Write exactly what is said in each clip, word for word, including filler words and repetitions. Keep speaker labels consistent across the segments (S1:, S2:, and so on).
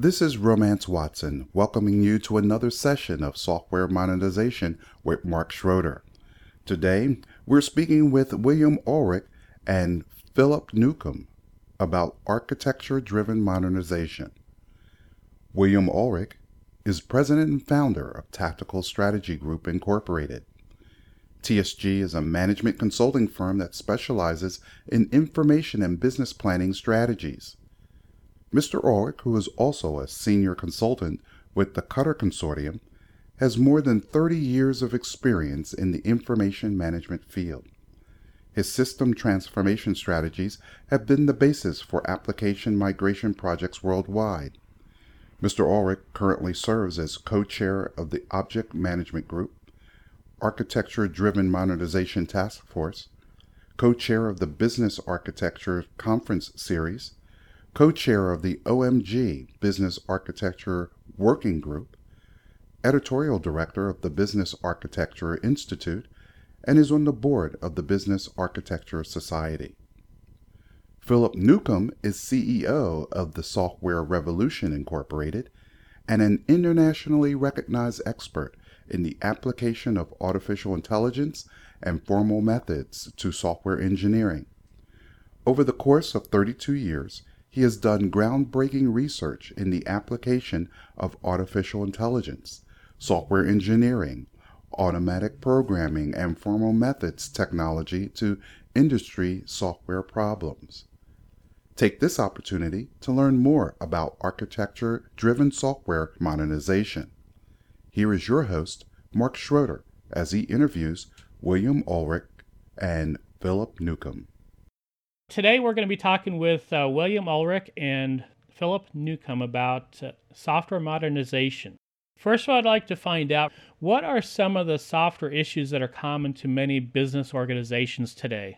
S1: This is Romance Watson, welcoming you to another session of Software Modernization with Mark Schroeder. Today, we're speaking with William Ulrich and Philip Newcomb about architecture-driven modernization. William Ulrich is president and founder of Tactical Strategy Group, Incorporated. T S G is a management consulting firm that specializes in information and business planning strategies. Mister Ulrich, who is also a senior consultant with the Cutter Consortium, has more than thirty years of experience in the information management field. His system transformation strategies have been the basis for application migration projects worldwide. Mister Ulrich currently serves as co-chair of the Object Management Group, Architecture-Driven Modernization Task Force, co-chair of the Business Architecture Conference Series, co-chair of the O M G Business Architecture Working Group, editorial director of the Business Architecture Institute, and is on the board of the Business Architecture Society. Philip Newcomb is C E O of the Software Revolution Incorporated and an internationally recognized expert in the application of artificial intelligence and formal methods to software engineering. Over the course of thirty-two years, he has done groundbreaking research in the application of artificial intelligence, software engineering, automatic programming, and formal methods technology to industry software problems. Take this opportunity to learn more about architecture-driven software modernization. Here is your host, Mark Schroeder, as he interviews William Ulrich and Philip Newcomb.
S2: Today we're going to be talking with uh, William Ulrich and Philip Newcomb about uh, software modernization. First of all, I'd like to find out, what are some of the software issues that are common to many business organizations today?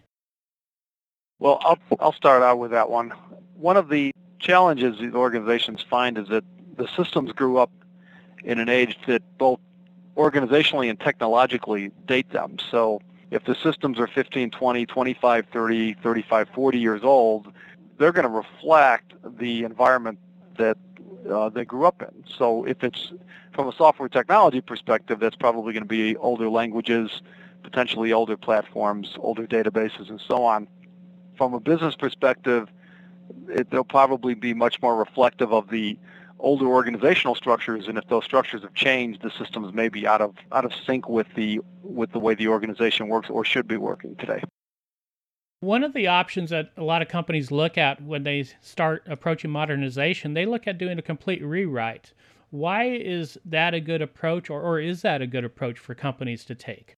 S3: Well, I'll, I'll start out with that one. One of the challenges these organizations find is that the systems grew up in an age that both organizationally and technologically date them. So if the systems are fifteen, twenty, twenty-five, thirty, thirty-five, forty years old, they're going to reflect the environment that uh, they grew up in. So if it's from a software technology perspective, that's probably going to be older languages, potentially older platforms, older databases, and so on. From a business perspective, it, they'll probably be much more reflective of the older organizational structures, and if those structures have changed, the systems may be out of out of sync with the with the way the organization works or should be working today.
S2: One of the options that a lot of companies look at when they start approaching modernization, they look at doing a complete rewrite. Why is that a good approach, or, or is that a good approach for companies to take?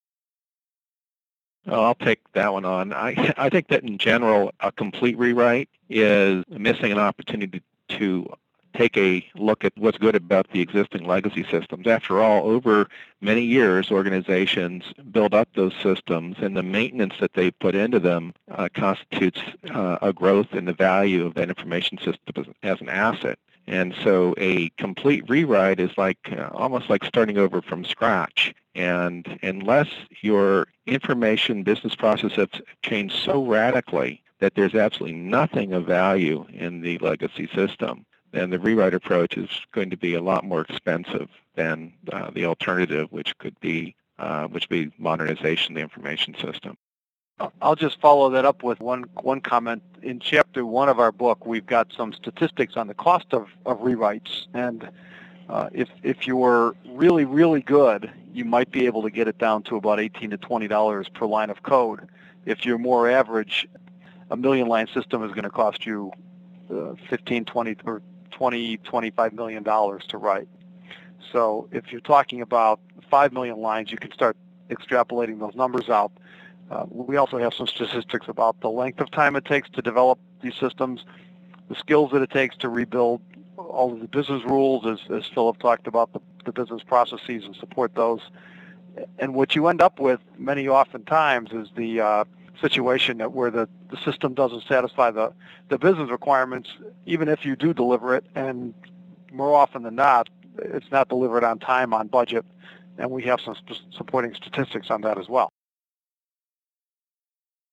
S4: Oh, I'll take that one on. I, I think that in general, a complete rewrite is missing an opportunity to take a look at what's good about the existing legacy systems. After all, over many years, organizations build up those systems, and the maintenance that they put into them uh, constitutes uh, a growth in the value of that information system as an asset. And so a complete rewrite is like uh, almost like starting over from scratch. And unless your information business process has changed so radically that there's absolutely nothing of value in the legacy system, then the rewrite approach is going to be a lot more expensive than uh, the alternative, which could be uh, which would be modernization of the information system.
S3: I'll just follow that up with one one comment. In chapter one of our book, we've got some statistics on the cost of, of rewrites, and uh, if if you're really really good, you might be able to get it down to about eighteen to twenty dollars per line of code. If you're more average, a million line system is going to cost you uh, fifteen, twenty, or twenty, twenty-five million dollars to write. So if you're talking about five million lines, you can start extrapolating those numbers out. Uh, we also have some statistics about the length of time it takes to develop these systems, the skills that it takes to rebuild all of the business rules, as, as Philip talked about, the, the business processes and support those. And what you end up with many oftentimes is the uh, situation that where the, the system doesn't satisfy the, the business requirements, even if you do deliver it, and more often than not, it's not delivered on time, on budget, and we have some sp- supporting statistics on that as well.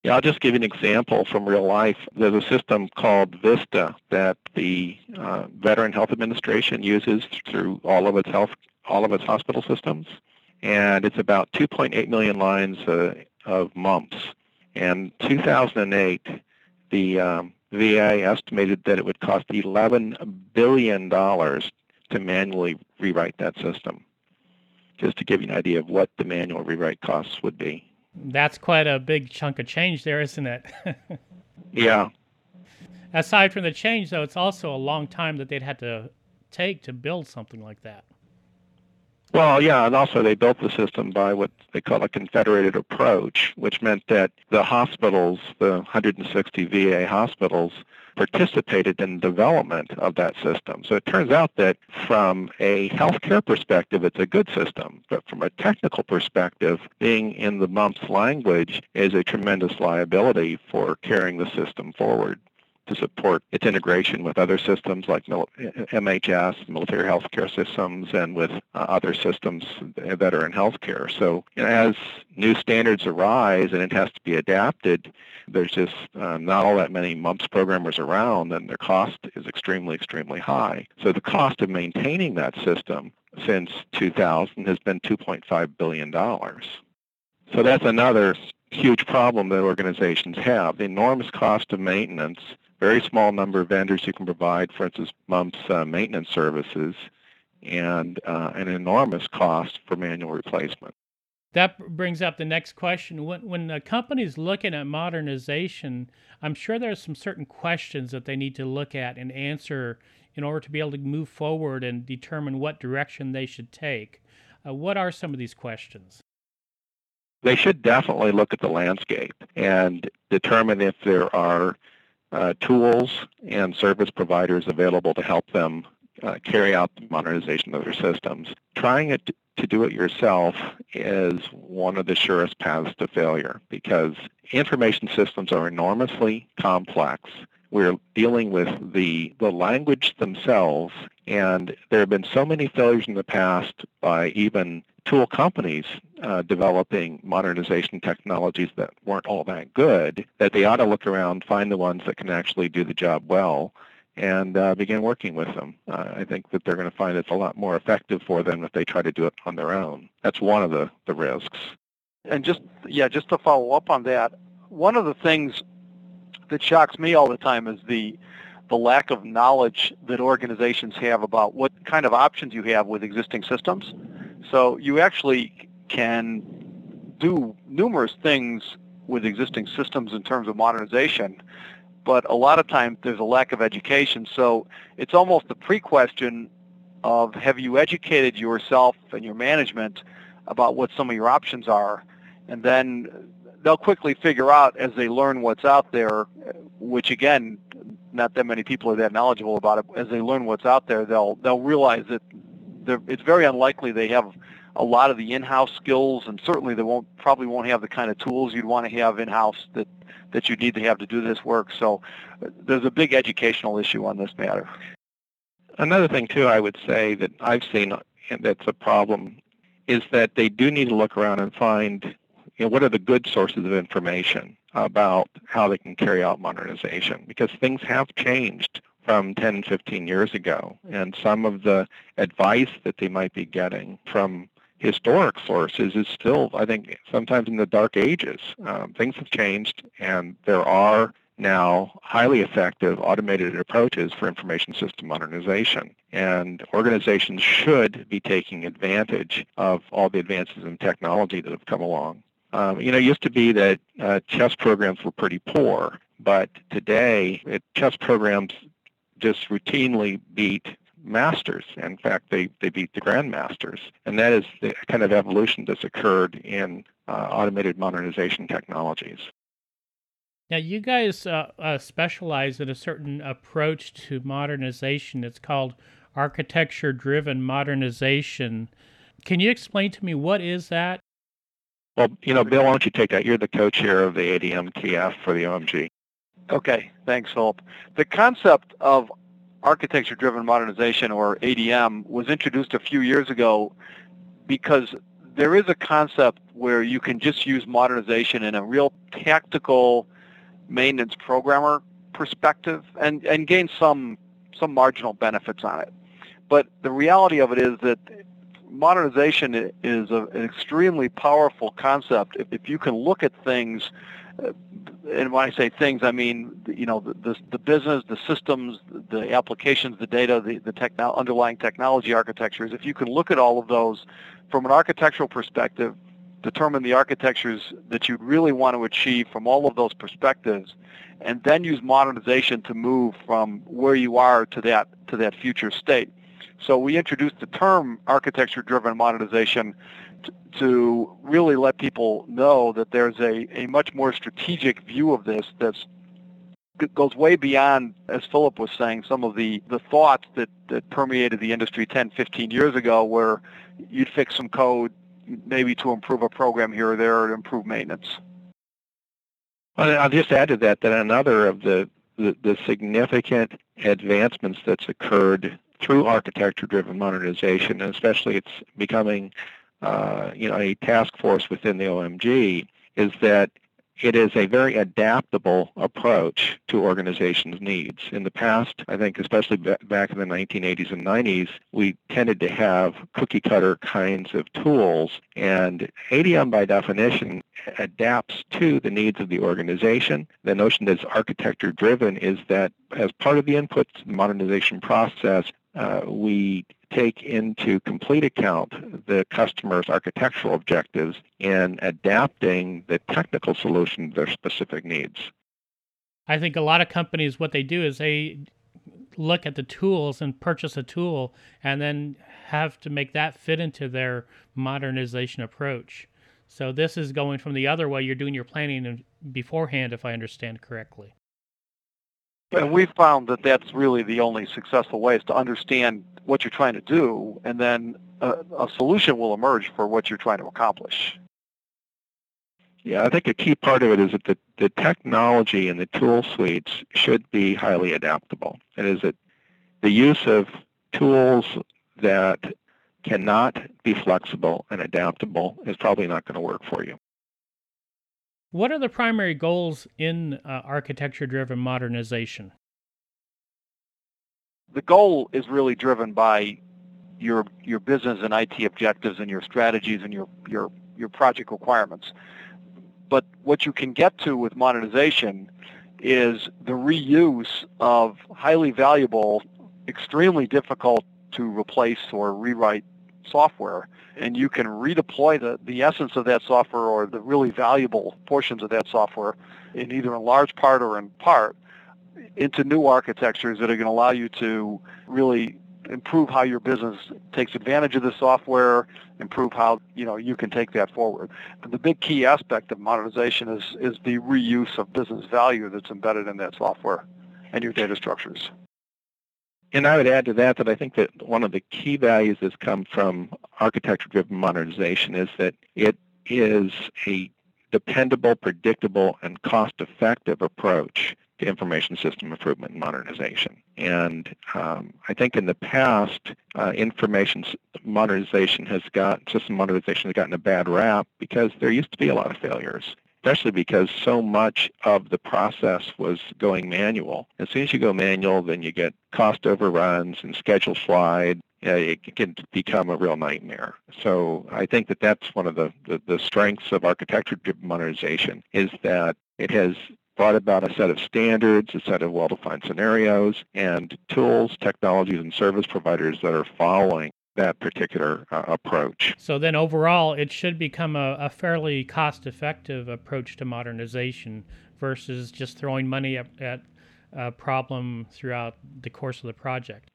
S4: Yeah, I'll just give you an example from real life. There's a system called Vista that the uh, Veteran Health Administration uses through all of its health, all of its hospital systems, and it's about two point eight million lines uh, of mumps. And two thousand eight, the um, V A estimated that it would cost eleven billion dollars to manually rewrite that system, just to give you an idea of what the manual rewrite costs would be.
S2: That's quite a big chunk of change there, isn't it?
S4: Yeah.
S2: Aside from the change, though, it's also a long time that they'd had to take to build something like that.
S4: Well, yeah, and also they built the system by what they call a confederated approach, which meant that the hospitals, the one hundred sixty V A hospitals, participated in the development of that system. So it turns out that from a healthcare perspective, it's a good system, but from a technical perspective, being in the mumps language is a tremendous liability for carrying the system forward to support its integration with other systems like M H S, military healthcare systems, and with uh, other systems that are in healthcare. So you know, as new standards arise and it has to be adapted, there's just uh, not all that many mumps programmers around, and their cost is extremely, extremely high. So the cost of maintaining that system since two thousand has been two point five billion dollars. So that's another huge problem that organizations have, the enormous cost of maintenance, very small number of vendors who can provide, for instance, mumps uh, maintenance services, and uh, an enormous cost for manual replacement.
S2: That brings up the next question. When, when a company's looking at modernization, I'm sure there's some certain questions that they need to look at and answer in order to be able to move forward and determine what direction they should take. Uh, what are some of these questions?
S4: They should definitely look at the landscape and determine if there are uh, tools and service providers available to help them uh, carry out the modernization of their systems. Trying it to do it yourself is one of the surest paths to failure because information systems are enormously complex. We're dealing with the, the language themselves, and there have been so many failures in the past by even tool companies uh, developing modernization technologies that weren't all that good, that they ought to look around, find the ones that can actually do the job well, and uh, begin working with them. Uh, I think that they're going to find it's a lot more effective for them if they try to do it on their own. That's one of the, the risks.
S3: And just, yeah, just to follow up on that, one of the things that shocks me all the time is the the lack of knowledge that organizations have about what kind of options you have with existing systems. So you actually can do numerous things with existing systems in terms of modernization, but a lot of times there's a lack of education. So it's almost a pre-question of have you educated yourself and your management about what some of your options are, and then they'll quickly figure out as they learn what's out there, which again, not that many people are that knowledgeable about it. As they learn what's out there, they'll they'll realize that it's very unlikely they have a lot of the in-house skills, and certainly they won't probably won't have the kind of tools you'd want to have in-house that that you need to have to do this work. So there's a big educational issue on this matter.
S4: Another thing too, I would say that I've seen that's a problem is that they do need to look around and find, you know, what are the good sources of information about how they can carry out modernization, because things have changed from ten, fifteen years ago, and some of the advice that they might be getting from historic sources is still, I think, sometimes in the dark ages. Um, things have changed, and there are now highly effective automated approaches for information system modernization, and organizations should be taking advantage of all the advances in technology that have come along. Um, you know, it used to be that uh, chess programs were pretty poor, but today it, chess programs just routinely beat masters. In fact, they, they beat the grandmasters. And that is the kind of evolution that's occurred in uh, automated modernization technologies.
S2: Now, you guys uh, uh, specialize in a certain approach to modernization. It's called architecture-driven modernization. Can you explain to me what is that?
S4: Well, you know, Bill, why don't you take that? You're the co-chair of the A D M T F for the O M G.
S3: Okay, thanks, Philip. The concept of architecture-driven modernization, or A D M, was introduced a few years ago because there is a concept where you can just use modernization in a real tactical maintenance programmer perspective and, and gain some some marginal benefits on it. But the reality of it is that modernization is a, an extremely powerful concept if, if you can look at things, uh, and when I say things, I mean, you know, the, the, the business, the systems, the applications, the data, the, the techno- underlying technology architectures. If you can look at all of those from an architectural perspective, determine the architectures that you really want to achieve from all of those perspectives, and then use modernization to move from where you are to that to that future state. So we introduced the term architecture-driven modernization t- to really let people know that there's a, a much more strategic view of this that's goes way beyond, as Philip was saying, some of the, the thoughts that, that permeated the industry ten, fifteen years ago, where you'd fix some code maybe to improve a program here or there or to improve maintenance.
S4: Well, I'll just add to that that another of the, the, the significant advancements that's occurred through architecture-driven modernization, and especially it's becoming uh, you know, a task force within the O M G, is that it is a very adaptable approach to organizations' needs. In the past, I think especially back in the nineteen eighties and nineties, we tended to have cookie-cutter kinds of tools, and A D M by definition adapts to the needs of the organization. The notion that's architecture-driven is that as part of the input modernization process, uh, we take into complete account the customer's architectural objectives in adapting the technical solution to their specific needs.
S2: I think a lot of companies, what they do is they look at the tools and purchase a tool and then have to make that fit into their modernization approach. So this is going from the other way. You're doing your planning beforehand, if I understand correctly.
S3: And we've found that that's really the only successful way, is to understand what you're trying to do, and then a, a solution will emerge for what you're trying to accomplish.
S4: Yeah, I think a key part of it is that the, the technology and the tool suites should be highly adaptable. It is that the use of tools that cannot be flexible and adaptable is probably not going to work for you.
S2: What are the primary goals in uh, architecture-driven modernization?
S3: The goal is really driven by your your business and I T objectives and your strategies and your your your project requirements. But what you can get to with modernization is the reuse of highly valuable, extremely difficult to replace or rewrite software, and you can redeploy the, the essence of that software or the really valuable portions of that software in either in large part or in part into new architectures that are going to allow you to really improve how your business takes advantage of the software, improve how you know you can take that forward. But the big key aspect of modernization is is the reuse of business value that's embedded in that software and your data structures.
S4: And I would add to that that I think that one of the key values that's come from architecture-driven modernization is that it is a dependable, predictable, and cost-effective approach to information system improvement and modernization. And um, I think in the past, uh, information modernization has got, system modernization has gotten a bad rap because there used to be a lot of failures, especially because so much of the process was going manual. As soon as you go manual, then you get cost overruns and schedule slide. You know, it can become a real nightmare. So I think that that's one of the, the, the strengths of architecture-driven modernization, is that it has brought about a set of standards, a set of well-defined scenarios, and tools, technologies, and service providers that are following that particular uh, approach.
S2: So then overall, it should become a, a fairly cost-effective approach to modernization versus just throwing money at, at a problem throughout the course of the project.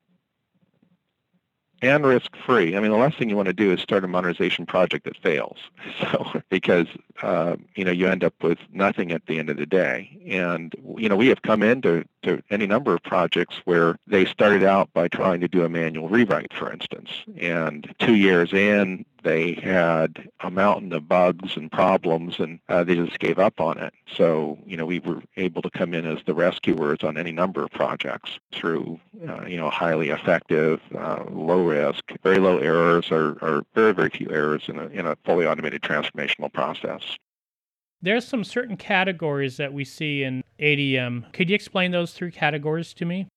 S4: And risk-free. I mean, the last thing you want to do is start a modernization project that fails. So, because uh, you know you end up with nothing at the end of the day. And you know we have come into to any number of projects where they started out by trying to do a manual rewrite, for instance, and two years in, they had a mountain of bugs and problems, and uh, they just gave up on it. So, you know, we were able to come in as the rescuers on any number of projects through, uh, you know, highly effective, uh, low risk, very low errors, or, or very, very few errors in a, in a fully automated transformational process.
S2: There's some certain categories that we see in A D M. Could you explain those three categories to me?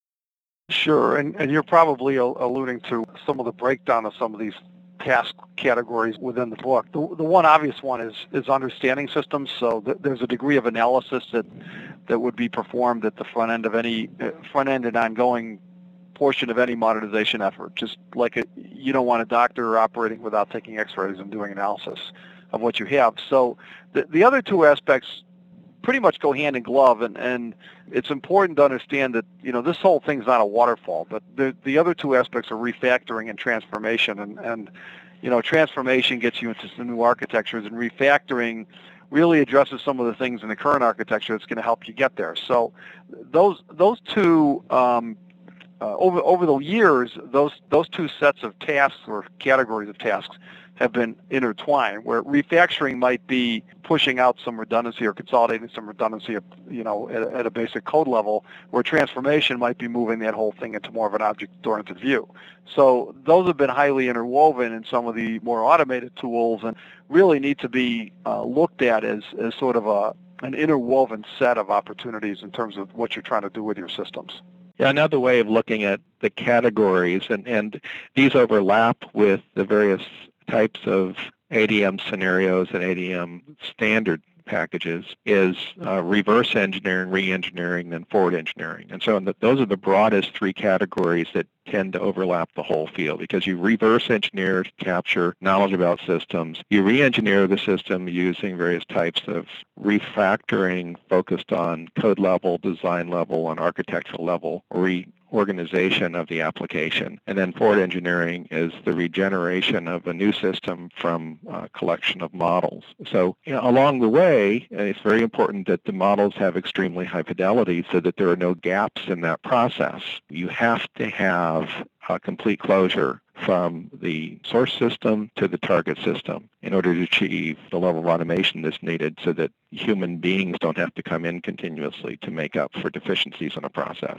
S3: Sure, and, and you're probably al- alluding to some of the breakdown of some of these task categories within the book. The, the one obvious one is, is understanding systems. So th- there's a degree of analysis that that would be performed at the front end of any uh, front end and ongoing portion of any modernization effort. Just like a, you don't want a doctor operating without taking X-rays and doing analysis of what you have. So the, the other two aspects pretty much go hand in glove, and, and it's important to understand that, you know, this whole thing's not a waterfall, but the, the other two aspects are refactoring and transformation, and, and, you know, transformation gets you into some new architectures, and refactoring really addresses some of the things in the current architecture that's going to help you get there. So those those two, um, uh, over over the years, those those two sets of tasks or categories of tasks have been intertwined, where refactoring might be pushing out some redundancy or consolidating some redundancy, you know, at, at a basic code level, where transformation might be moving that whole thing into more of an object-oriented view. So those have been highly interwoven in some of the more automated tools, and really need to be uh, looked at as, as sort of a an interwoven set of opportunities in terms of what you're trying to do with your systems.
S4: Yeah, another way of looking at the categories, and, and these overlap with the various types of A D M scenarios and A D M standard packages, is uh, reverse engineering, re-engineering, and forward engineering. And so in the, those are the broadest three categories that tend to overlap the whole field, because you reverse engineer to capture knowledge about systems. You re-engineer the system using various types of refactoring focused on code level, design level, and architectural level, re organization of the application. And then forward engineering is the regeneration of a new system from a collection of models. So, you know, along the way, it's very important that the models have extremely high fidelity so that there are no gaps in that process. You have to have a complete closure from the source system to the target system in order to achieve the level of automation that's needed, so that human beings don't have to come in continuously to make up for deficiencies in a process.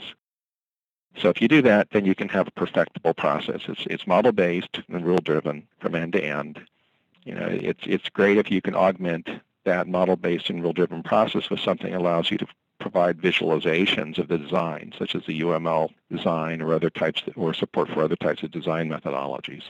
S4: So if you do that, then you can have a perfectible process. It's it's model-based and rule-driven from end to end. You know, it's it's great if you can augment that model-based and rule-driven process with something that allows you to provide visualizations of the design, such as the U M L design or other types, or support for other types of design methodologies.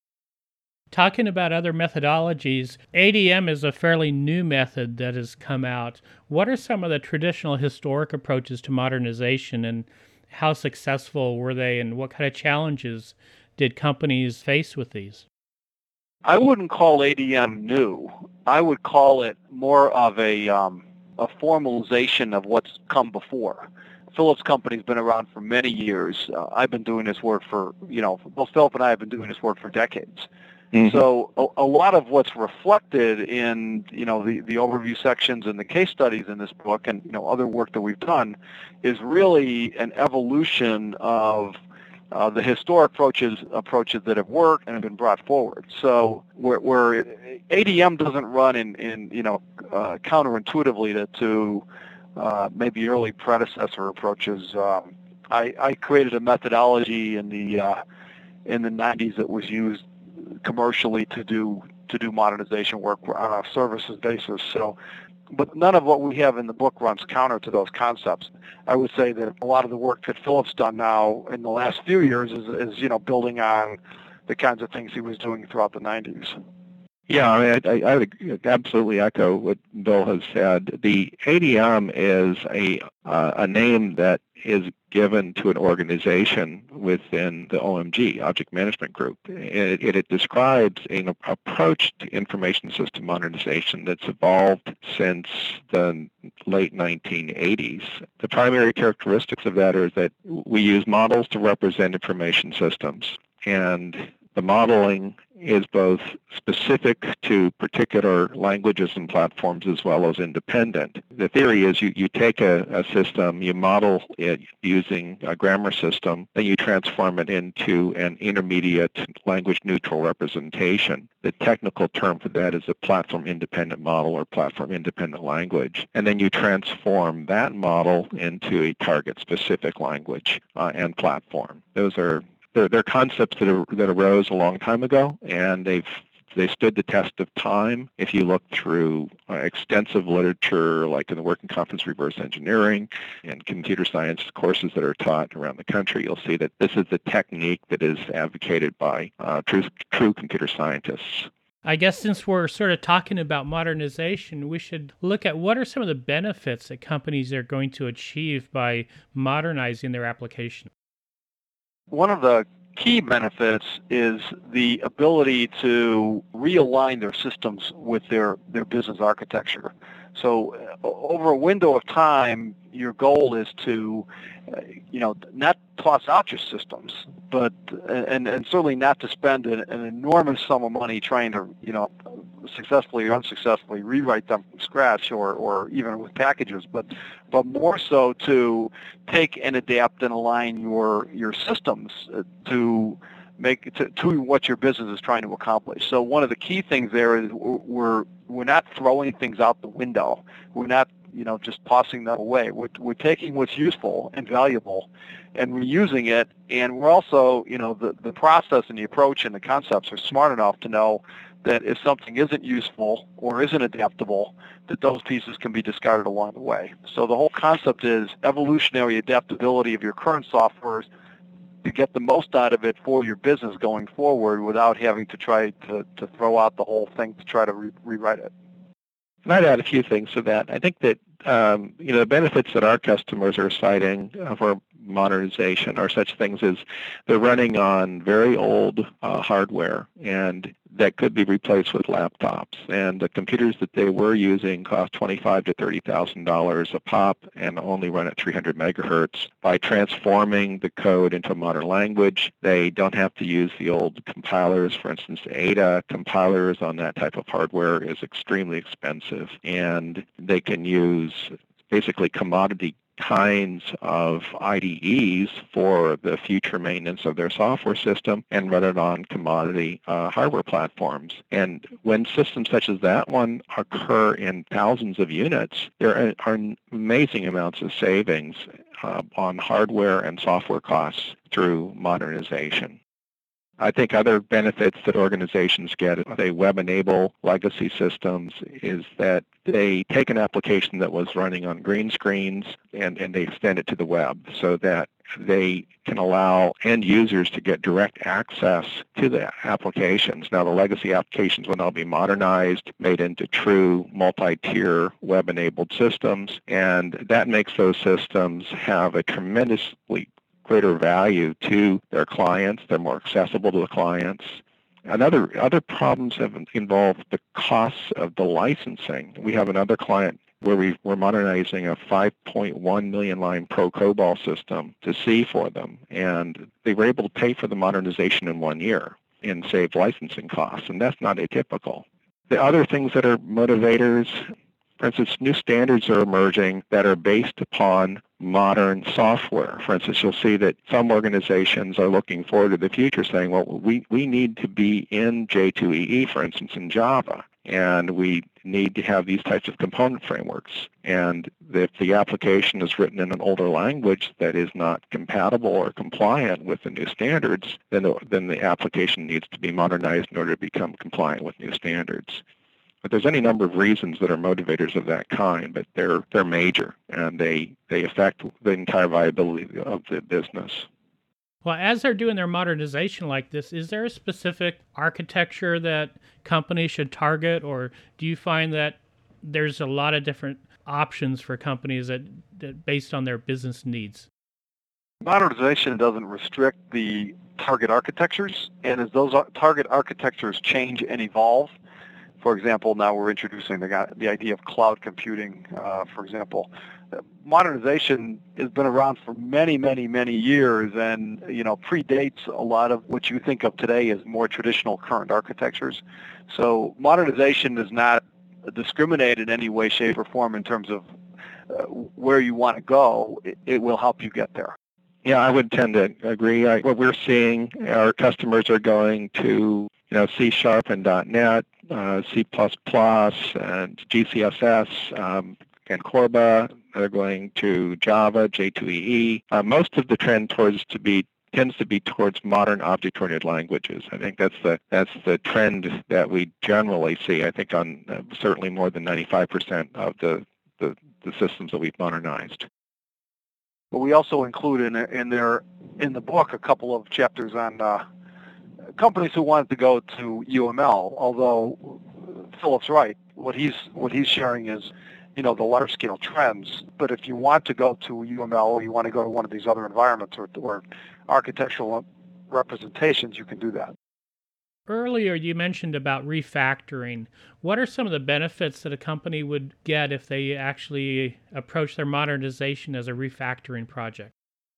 S2: Talking about other methodologies, A D M is a fairly new method that has come out. What are some of the traditional historic approaches to modernization, and how successful were they, and what kind of challenges did companies face with these?
S3: I wouldn't call A D M new. I would call it more of a um, a formalization of what's come before. Philip's company's been around for many years. Uh, I've been doing this work for, you know, well, Philip and I have been doing this work for decades. Mm-hmm. So a, a lot of what's reflected in, you know, the, the overview sections and the case studies in this book, and, you know, other work that we've done, is really an evolution of uh, the historic approaches approaches that have worked and have been brought forward. So where, where A D M doesn't run in, in you know, uh, counterintuitively to, to uh, maybe early predecessor approaches. Um, I, I created a methodology in the uh, in the nineties that was used commercially to do to do modernization work on a services basis. So, but none of what we have in the book runs counter to those concepts. I would say that a lot of the work that Philip's done now in the last few years is, is you know, building on the kinds of things he was doing throughout the nineties.
S4: Yeah, I, mean, I, I would absolutely echo what Bill has said. The A D M is a uh, a name that is given to an organization within the O M G, Object Management Group. It, it, it describes an approach to information system modernization that's evolved since the late nineteen eighties. The primary characteristics of that are that we use models to represent information systems, and The modeling is both specific to particular languages and platforms as well as independent. The theory is you, you take a, a system, you model it using a grammar system, then you transform it into an intermediate language-neutral representation. The technical term for that is a platform-independent model or platform-independent language. And then you transform that model into a target-specific language uh, and platform. Those are They're, they're concepts that, are, that arose a long time ago, and they've they stood the test of time. If you look through uh, extensive literature, like in the Working Conference Reverse Engineering and computer science courses that are taught around the country, you'll see that this is the technique that is advocated by uh, true, true computer scientists.
S2: I guess since we're sort of talking about modernization, we should look at what are some of the benefits that companies are going to achieve by modernizing their application.
S3: One of the key benefits is the ability to realign their systems with their, their business architecture. So uh, over a window of time, your goal is to, uh, you know, not toss out your systems, but and, and certainly not to spend an, an enormous sum of money trying to, you know, successfully or unsuccessfully rewrite them from scratch, or, or even with packages, but but more so to take and adapt and align your your systems to make to, to what your business is trying to accomplish. So one of the key things there is we're we're not throwing things out the window. We're not, you know, just tossing them away. We're, we're taking what's useful and valuable and reusing it. And we're also, you know, the, the process and the approach and the concepts are smart enough to know that if something isn't useful or isn't adaptable, that those pieces can be discarded along the way. So the whole concept is evolutionary adaptability of your current software to get the most out of it for your business going forward without having to try to, to throw out the whole thing to try to re- rewrite it.
S4: And I'd add a few things to that. I think that um, you know, the benefits that our customers are citing uh, for modernization are such things as they're running on very old uh, hardware, and that could be replaced with laptops. And the computers that they were using cost twenty-five to thirty thousand dollars a pop and only run at three hundred megahertz. By transforming the code into a modern language, they don't have to use the old compilers. For instance, A D A compilers on that type of hardware is extremely expensive, and they can use basically commodity kinds of I D Es for the future maintenance of their software system and run it on commodity uh, hardware platforms. And when systems such as that one occur in thousands of units, there are amazing amounts of savings uh, on hardware and software costs through modernization. I think other benefits that organizations get if they web-enable legacy systems is that they take an application that was running on green screens and, and they extend it to the web so that they can allow end users to get direct access to the applications. Now, the legacy applications will now be modernized, made into true multi-tier web-enabled systems, and that makes those systems have a tremendously greater value to their clients. They're more accessible to the clients. Another other problems have involved the costs of the licensing. We have another client where we, we're modernizing a five point one million line Pro COBOL system to C for them, and they were able to pay for the modernization in one year and save licensing costs, and that's not atypical. The other things that are motivators, for instance, new standards are emerging that are based upon modern software. For instance, you'll see that some organizations are looking forward to the future saying, well, we, we need to be in J two E E, for instance, in Java, and we need to have these types of component frameworks. And if the application is written in an older language that is not compatible or compliant with the new standards, then the, then the application needs to be modernized in order to become compliant with new standards. But there's any number of reasons that are motivators of that kind, but they're they're major, and they, they affect the entire viability of the business.
S2: Well, as they're doing their modernization like this, is there a specific architecture that companies should target, or do you find that there's a lot of different options for companies that, that based on their business needs?
S3: Modernization doesn't restrict the target architectures, and as those target architectures change and evolve, for example, now we're introducing the, the idea of cloud computing, uh, for example. modernization has been around for many, many, many years, and you know predates a lot of what you think of today as more traditional current architectures. So modernization does not discriminate in any way, shape, or form in terms of uh, where you want to go. It, it will help you get there.
S4: Yeah, I would tend to agree. I, what we're seeing, our customers are going to, you know, C Sharp and .NET, uh, C plus plus, and G C S S, um, and Corba. They're going to Java, J two E E. Uh, most of the trend towards to be tends to be towards modern object-oriented languages. I think that's the that's the trend that we generally see. I think on uh, certainly more than ninety-five percent of the, the the systems that we've modernized.
S3: But we also include in in there in the book a couple of chapters on uh, companies who wanted to go to U M L. Although Philip's right, what he's what he's sharing is, you know, the large scale trends. But if you want to go to U M L, or you want to go to one of these other environments or, or architectural representations, you can do that.
S2: Earlier, you mentioned about refactoring. What are some of the benefits that a company would get if they actually approach their modernization as a refactoring project?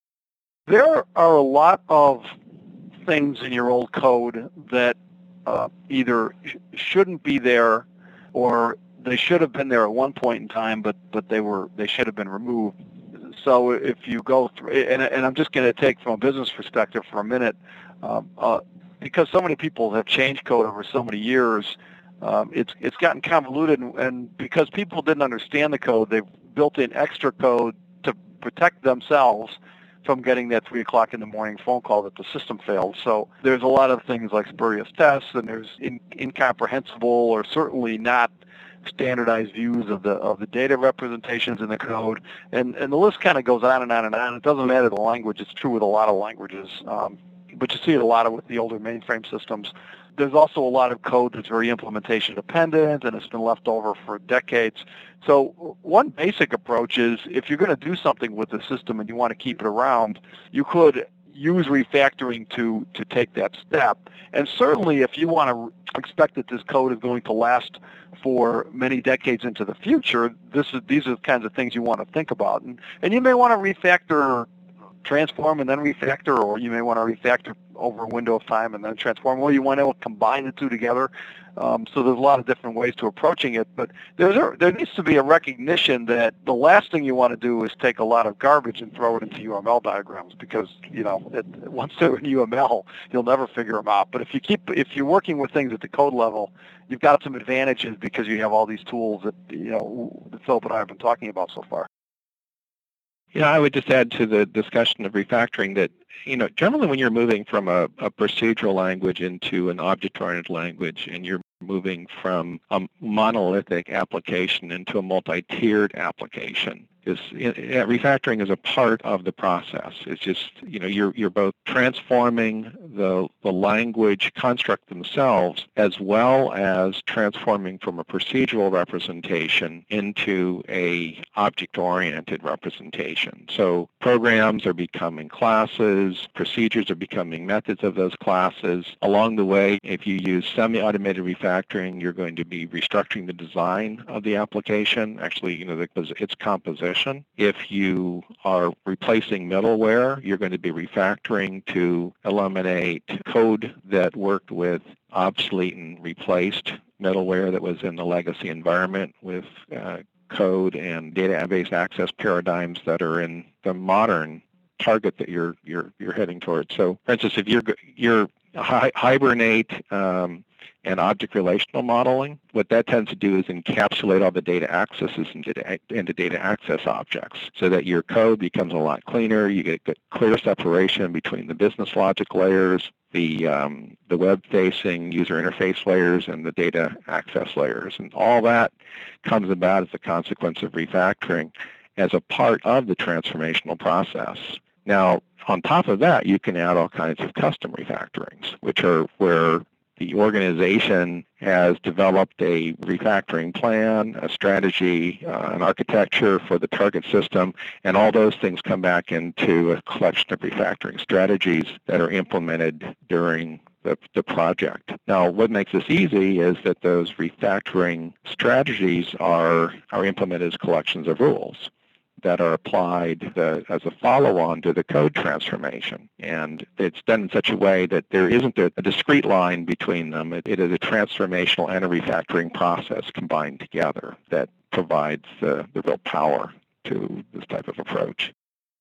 S3: There are a lot of things in your old code that uh, either sh- shouldn't be there, or they should have been there at one point in time, but, but they were they should have been removed. So if you go through, and, and I'm just going to take from a business perspective for a minute, um, uh, because so many people have changed code over so many years, um, it's it's gotten convoluted, and, and because people didn't understand the code, they've built in extra code to protect themselves from getting that three o'clock in the morning phone call that the system failed. So there's a lot of things like spurious tests, and there's in, incomprehensible or certainly not standardized views of the of the data representations in the code, and and the list kind of goes on and on and on. It doesn't matter the language; it's true with a lot of languages. Um, but you see it a lot of with the older mainframe systems. There's also a lot of code that's very implementation dependent, and it's been left over for decades. So one basic approach is, if you're going to do something with the system and you want to keep it around, you could use refactoring to, to take that step. And certainly if you want to expect that this code is going to last for many decades into the future, this is, these are the kinds of things you want to think about. And, and you may want to refactor, transform, and then refactor, or you may want to refactor over a window of time and then transform, or you want to combine the two together. Um, so there's a lot of different ways to approaching it, but there's a, there needs to be a recognition that the last thing you want to do is take a lot of garbage and throw it into U M L diagrams, because you know it, once they're in U M L, you'll never figure them out. But if you keep if you're working with things at the code level, you've got some advantages because you have all these tools that you know that Philip and I have been talking about so far.
S4: Yeah, I would just add to the discussion of refactoring that, you know, generally when you're moving from a, a procedural language into an object-oriented language, and you're moving from a monolithic application into a multi-tiered application, is yeah, refactoring is a part of the process. It's just, you know, you're you're both transforming the the language construct themselves, as well as transforming from a procedural representation into a object-oriented representation. So programs are becoming classes, procedures are becoming methods of those classes. Along the way, if you use semi-automated refactoring, you're going to be restructuring the design of the application, actually, you know, the, its composition. If you are replacing middleware, you're going to be refactoring to eliminate code that worked with obsolete and replaced middleware that was in the legacy environment with uh, code and database access paradigms that are in the modern target that you're you're you're heading towards. So, for instance, if you're you're hi- hibernate um, and object relational modeling, what that tends to do is encapsulate all the data accesses into, into data access objects, so that your code becomes a lot cleaner. You get, get clear separation between the business logic layers, the um, the web-facing user interface layers, and the data access layers. And all that comes about as a consequence of refactoring as a part of the transformational process. Now, on top of that, you can add all kinds of custom refactorings, which are where the organization has developed a refactoring plan, a strategy, uh, an architecture for the target system, and all those things come back into a collection of refactoring strategies that are implemented during the, the project. Now, what makes this easy is that those refactoring strategies are, are implemented as collections of rules. that are applied uh, as a follow-on to the code transformation. And it's done in such a way that there isn't a, a discrete line between them. It, it is a transformational and a refactoring process combined together that provides uh, the real power to this type of approach.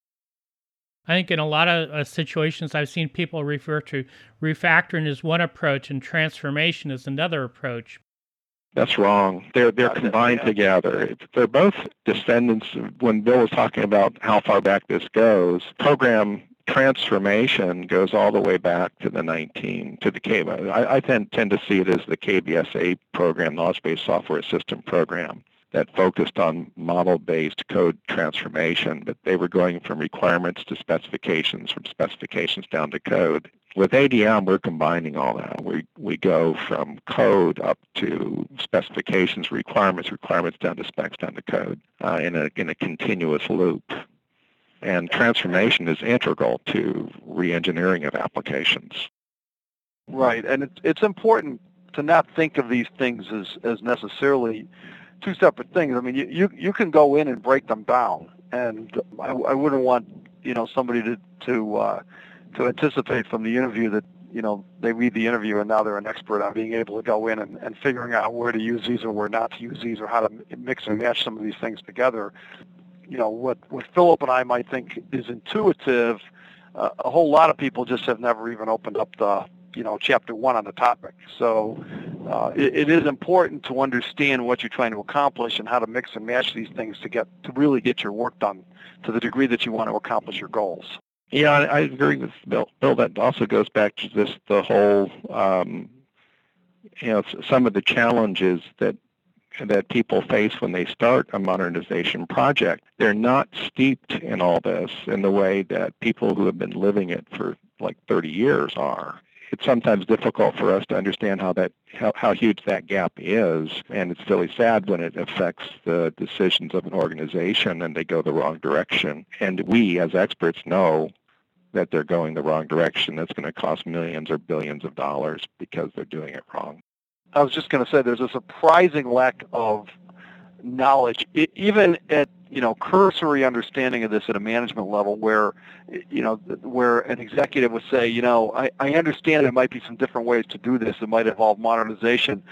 S2: I think in a lot of uh, situations I've seen people refer to refactoring as one approach and transformation as another approach.
S4: That's wrong. They're they're combined together. They're both descendants. When Bill was talking about how far back this goes, program transformation goes all the way back to the nineteen to the K. I, I tend tend to see it as the K B S A program, knowledge-based software system program, that focused on model-based code transformation, but they were going from requirements to specifications, from specifications down to code. With A D M, we're combining all that. We we go from code up to specifications, requirements, requirements down to specs, down to code, uh, in a in a continuous loop. And transformation is integral to re-engineering of applications.
S3: Right, and it's it's important to not think of these things as, as necessarily two separate things. I mean, you, you you can go in and break them down, and I, I wouldn't want you know somebody to to uh, to anticipate from the interview that you know they read the interview and now they're an expert on being able to go in and, and figuring out where to use these or where not to use these or how to mix and match some of these things together. You know what what Philip and I might think is intuitive. Uh, a whole lot of people just have never even opened up the you know chapter one on the topic. So uh, it, it is important to understand what you're trying to accomplish and how to mix and match these things to get to really get your work done to the degree that you want to accomplish your goals.
S4: Yeah, I agree with Bill. Bill, that also goes back to this, the whole, um, you know, some of the challenges that that people face when they start a modernization project. They're not steeped in all this in the way that people who have been living it for like thirty years are. It's sometimes difficult for us to understand how that how, how huge that gap is, and it's really sad when it affects the decisions of an organization and they go the wrong direction. And we, as experts, know that they're going the wrong direction. That's going to cost millions or billions of dollars because they're doing it wrong.
S3: I was just going to say there's a surprising lack of knowledge, it, even at you know cursory understanding of this at a management level, where you know where an executive would say, you know, I, I understand there might be some different ways to do this. It might involve modernization.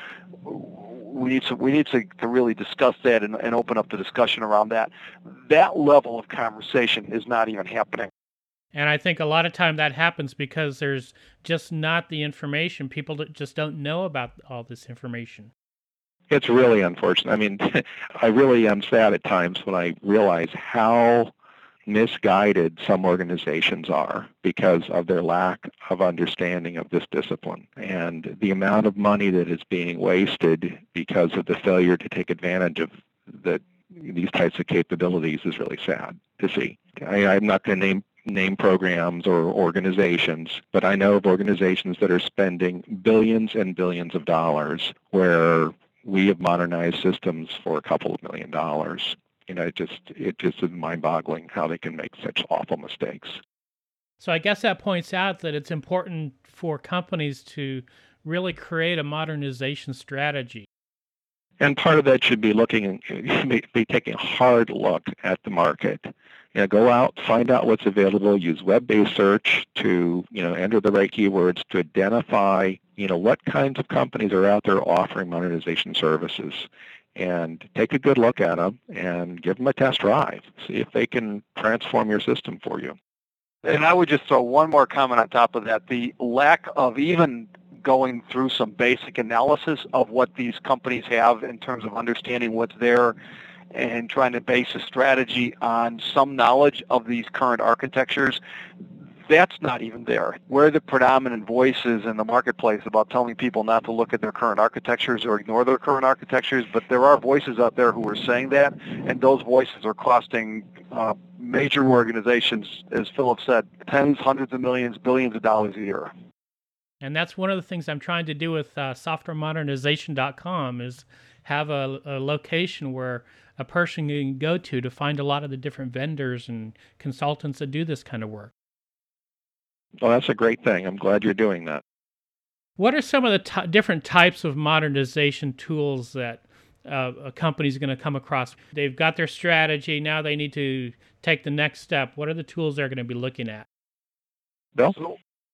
S3: We need to we need to, to really discuss that and, and open up the discussion around that. That level of conversation is not even happening.
S2: And I think a lot of time that happens because there's just not the information. People just don't know about all this information.
S4: It's really unfortunate. I mean, I really am sad at times when I realize how misguided some organizations are because of their lack of understanding of this discipline. And the amount of money that is being wasted because of the failure to take advantage of the, these types of capabilities is really sad to see. I, I'm not going to name name programs or organizations, but I know of organizations that are spending billions and billions of dollars where we have modernized systems for a couple of million dollars. You know, it just it just is mind-boggling how they can make such awful mistakes.
S2: So I guess that points out that it's important for companies to really create a modernization strategy.
S4: And part of that should be looking, be taking a hard look at the market. You know, go out, find out what's available, use web-based search to, you know, enter the right keywords to identify, you know, what kinds of companies are out there offering modernization services, and take a good look at them and give them a test drive. See if they can transform your system for you.
S3: And I would just throw one more comment on top of that. The lack of even going through some basic analysis of what these companies have in terms of understanding what's there and trying to base a strategy on some knowledge of these current architectures, that's not even there. We're the predominant voices in the marketplace about telling people not to look at their current architectures or ignore their current architectures, but there are voices out there who are saying that, and those voices are costing uh, major organizations, as Philip said, tens, hundreds of millions, billions of dollars a year.
S2: And that's one of the things I'm trying to do with uh, software modernization dot com is have a, a location where a person can go to to find a lot of the different vendors and consultants that do this kind of work.
S4: Well, that's a great thing. I'm glad you're doing that.
S2: What are some of the t- different types of modernization tools that uh, a company's going to come across? They've got their strategy. Now they need to take the next step. What are the tools they're going to be looking at?
S4: Bill?
S3: So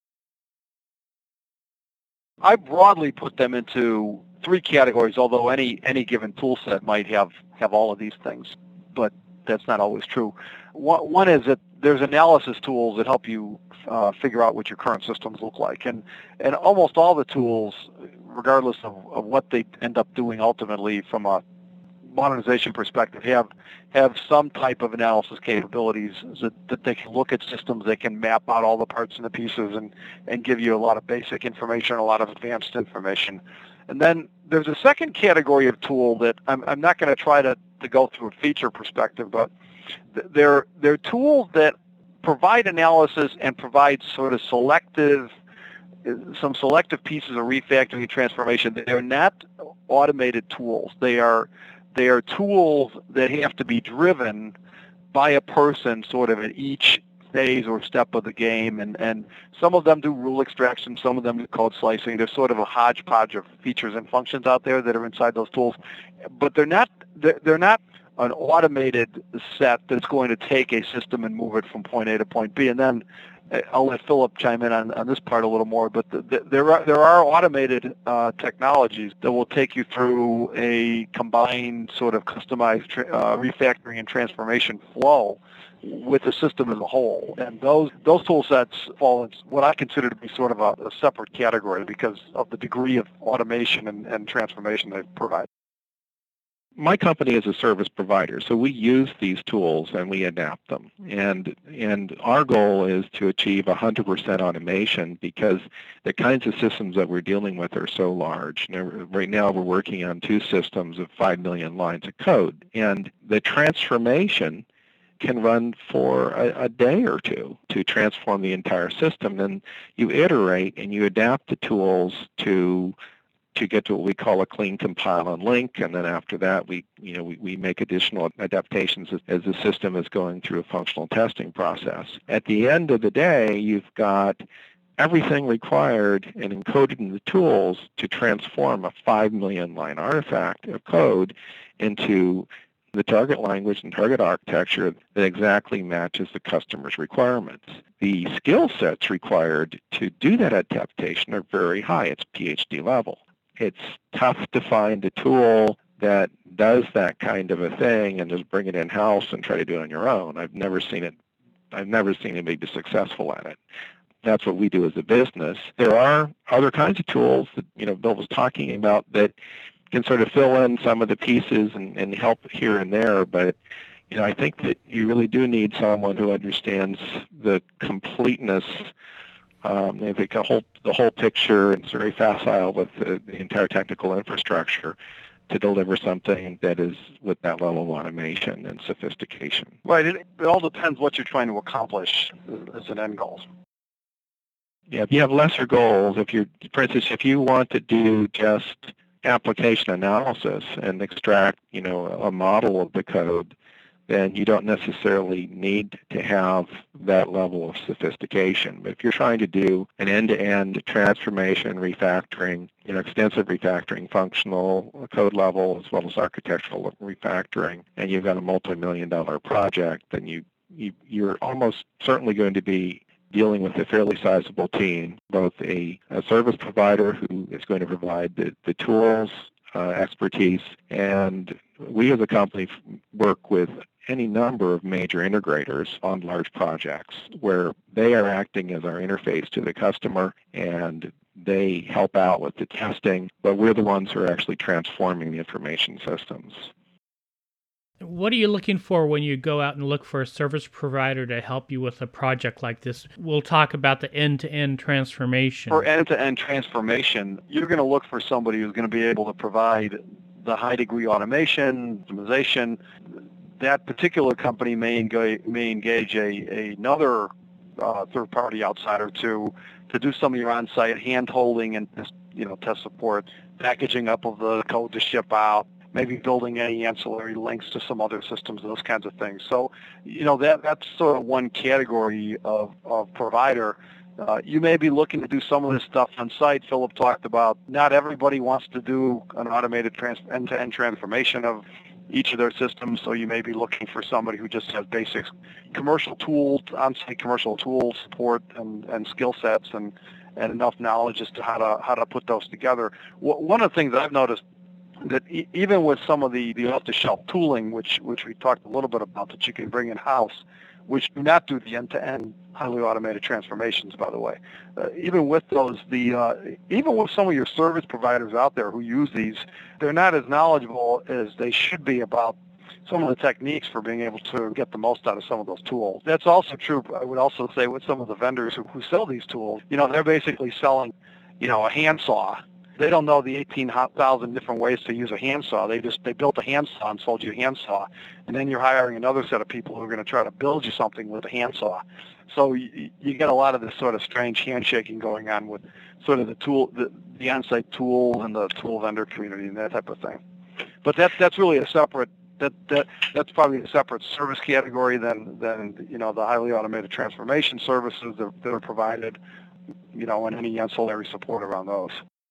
S3: I broadly put them into three categories, although any any given tool set might have, have all of these things, but that's not always true. One, one is that there's analysis tools that help you uh, figure out what your current systems look like, and and almost all the tools, regardless of, of what they end up doing ultimately from a modernization perspective, have have some type of analysis capabilities that, that they can look at systems, they can map out all the parts and the pieces and, and give you a lot of basic information, a lot of advanced information. And then there's a second category of tool that I'm, I'm not going to try to, to go through a feature perspective, but they're, they're tools that provide analysis and provide sort of selective some selective pieces of refactoring and transformation. They're not automated tools. They are They are tools that have to be driven by a person sort of at each phase or step of the game. And, and some of them do rule extraction, some of them do code slicing. There's sort of a hodgepodge of features and functions out there that are inside those tools. But they're not, they're, they're not an automated set that's going to take a system and move it from point A to point B. And then I'll let Philip chime in on, on this part a little more, but the, the, there are there are automated uh, technologies that will take you through a combined sort of customized tra- uh, refactoring and transformation flow with the system as a whole. And those those tool sets fall in what I consider to be sort of a, a separate category because of the degree of automation and, and transformation they provide.
S4: My company is a service provider, so we use these tools and we adapt them. And and our goal is to achieve one hundred percent automation because the kinds of systems that we're dealing with are so large. Now, right now we're working on two systems of five million lines of code, and the transformation can run for a, a day or two to transform the entire system. And you iterate and you adapt the tools to to get to what we call a clean compile and link, and then after that we you know we, we make additional adaptations as, as the system is going through a functional testing process. At the end of the day, you've got everything required and encoded in the tools to transform a five million line artifact of code into the target language and target architecture that exactly matches the customer's requirements. The skill sets required to do that adaptation are very high. It's PhD level. It's tough to find a tool that does that kind of a thing and just bring it in-house and try to do it on your own. I've never seen it. I've never seen anybody be successful at it. That's what we do as a business. There are other kinds of tools that, you know, Bill was talking about that can sort of fill in some of the pieces and, and help here and there, but you know, I think that you really do need someone who understands the completeness. Um, they think the whole the whole picture and is very facile with the, the entire technical infrastructure to deliver something that is with that level of automation and sophistication.
S3: Right. It, it all depends what you're trying to accomplish as an end goal.
S4: Yeah. If you have lesser goals, if you're, for instance, if you want to do just application analysis and extract, you know, a model of the code, then you don't necessarily need to have that level of sophistication. But if you're trying to do an end-to-end transformation, refactoring, you know, extensive refactoring, functional code level as well as architectural refactoring, and you've got a multi-million dollar project, then you, you you're almost certainly going to be dealing with a fairly sizable team, both a, a service provider who is going to provide the, the tools, uh, expertise, and we as a company work with any number of major integrators on large projects where they are acting as our interface to the customer and they help out with the testing, but we're the ones who are actually transforming the information systems.
S2: What are you looking for when you go out and look for a service provider to help you with a project like this? We'll talk about the end-to-end transformation.
S3: For end-to-end transformation, you're going to look for somebody who's going to be able to provide the high degree automation, optimization. That particular company may engage, may engage a, another uh, third-party outsider to to do some of your on-site hand-holding and you know test support, packaging up of the code to ship out, maybe building any ancillary links to some other systems, those kinds of things. So, you know, that that's sort of one category of, of provider. Uh, you may be looking to do some of this stuff on site. Philip talked about not everybody wants to do an automated trans- end-to-end transformation of each of their systems, so you may be looking for somebody who just has basic commercial tools, on-site commercial tools support and, and skill sets and, and enough knowledge as to how to how to put those together. W- one of the things I've noticed that e- even with some of the, the off-the-shelf tooling, which which we talked a little bit about, that you can bring in-house, which do not do the end-to-end highly automated transformations, by the way. Uh, even with those, the uh, even with some of your service providers out there who use these, they're not as knowledgeable as they should be about some of the techniques for being able to get the most out of some of those tools. That's also true, I would also say, with some of the vendors who, who sell these tools. You know, they're basically selling, you know, a handsaw. They don't know the eighteen thousand different ways to use a handsaw. They just they built a handsaw and sold you a handsaw, and then you're hiring another set of people who are going to try to build you something with a handsaw. So you, you get a lot of this sort of strange handshaking going on with sort of the tool, the, the on-site tool and the tool vendor community and that type of thing. But that's that's really a separate that that that's probably a separate service category than than you know the highly automated transformation services that, that are provided, you know, and any ancillary support around those.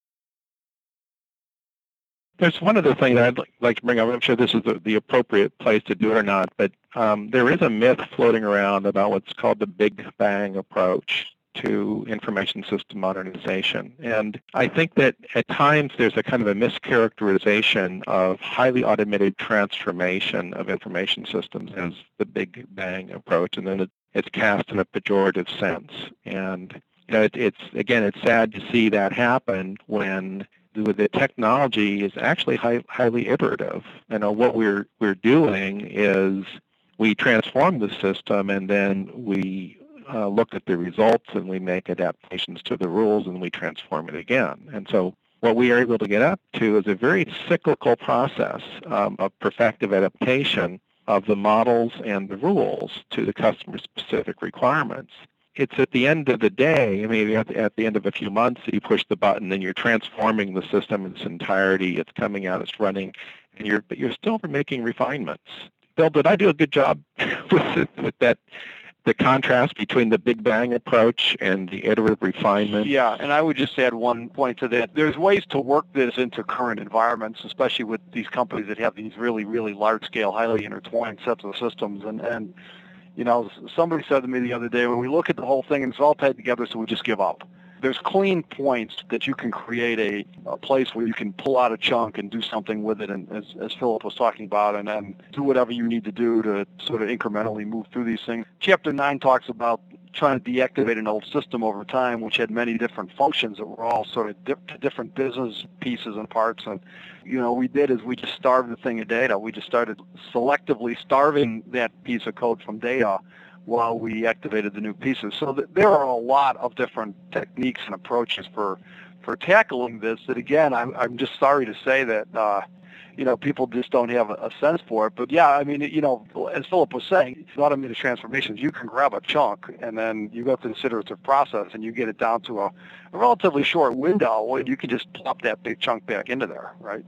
S4: There's one other thing that I'd like to bring up. I'm sure this is the, the appropriate place to do it or not, but um, there is a myth floating around about what's called the Big Bang approach to information system modernization. And I think that at times there's a kind of a mischaracterization of highly automated transformation of information systems as the Big Bang approach, and then it, it's cast in a pejorative sense. And you know, it, it's again, it's sad to see that happen when the technology is actually high, highly iterative. You know, what we're we're doing is we transform the system, and then we uh, look at the results, and we make adaptations to the rules, and we transform it again. And so what we are able to get up to is a very cyclical process um, of perfective adaptation of the models and the rules to the customer-specific requirements. It's at the end of the day, I mean, at the, at the end of a few months, you push the button and you're transforming the system in its entirety. It's coming out, it's running, and you're but you're still making refinements. Bill, did I do a good job with, with that, the contrast between the Big Bang approach and the iterative refinement?
S3: Yeah, and I would just add one point to that. There's ways to work this into current environments, especially with these companies that have these really, really large-scale, highly intertwined sets of systems. And, and you know, somebody said to me the other day, when we look at the whole thing and it's all tied together, so we just give up. There's clean points that you can create a, a place where you can pull out a chunk and do something with it, and as, as Philip was talking about, and then do whatever you need to do to sort of incrementally move through these things. Chapter nine talks about trying to deactivate an old system over time, which had many different functions that were all sort of di- different business pieces and parts. And, you know, we did is we just starved the thing of data. We just started selectively starving that piece of code from data while we activated the new pieces. So th- there are a lot of different techniques and approaches for for tackling this that, again, I'm, I'm just sorry to say that, uh, you know, people just don't have a, a sense for it. But, yeah, I mean, you know, as Philip was saying, automated transformations, you can grab a chunk and then you go through this iterative process and you get it down to a, a relatively short window, and you can just plop that big chunk back into there, right?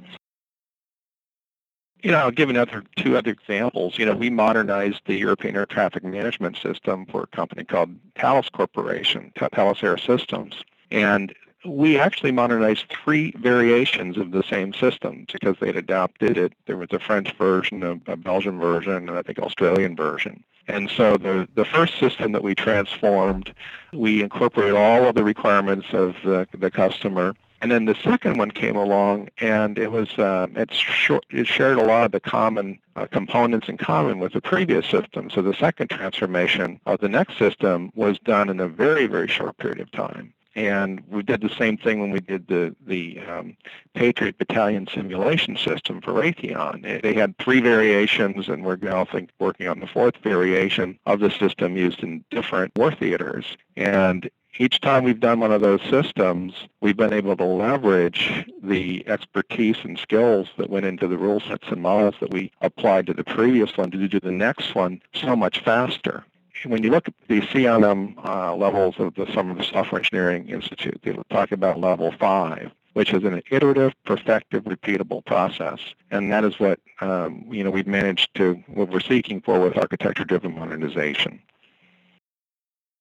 S4: You know, I'll give another two other examples. You know, we modernized the European Air Traffic Management System for a company called Thales Corporation, Thales Air Systems. And we actually modernized three variations of the same system because they'd adopted it. There was a French version, a, a Belgian version, and I think Australian version. And so the, the first system that we transformed, we incorporated all of the requirements of the, the customer. And then the second one came along, and it was uh, it, short, it shared a lot of the common uh, components in common with the previous system. So the second transformation of the next system was done in a very, very short period of time. And we did the same thing when we did the, the um, Patriot Battalion Simulation System for Raytheon. They had three variations, and we're now think, working on the fourth variation of the system used in different war theaters. And each time we've done one of those systems, we've been able to leverage the expertise and skills that went into the rule sets and models that we applied to the previous one to do the next one so much faster. When you look at the C N M uh, levels of the, some of the Software Engineering Institute, they talk about level five, which is an iterative, perfective, repeatable process. And that is what um, you know we've managed to, what we're seeking for with architecture-driven modernization.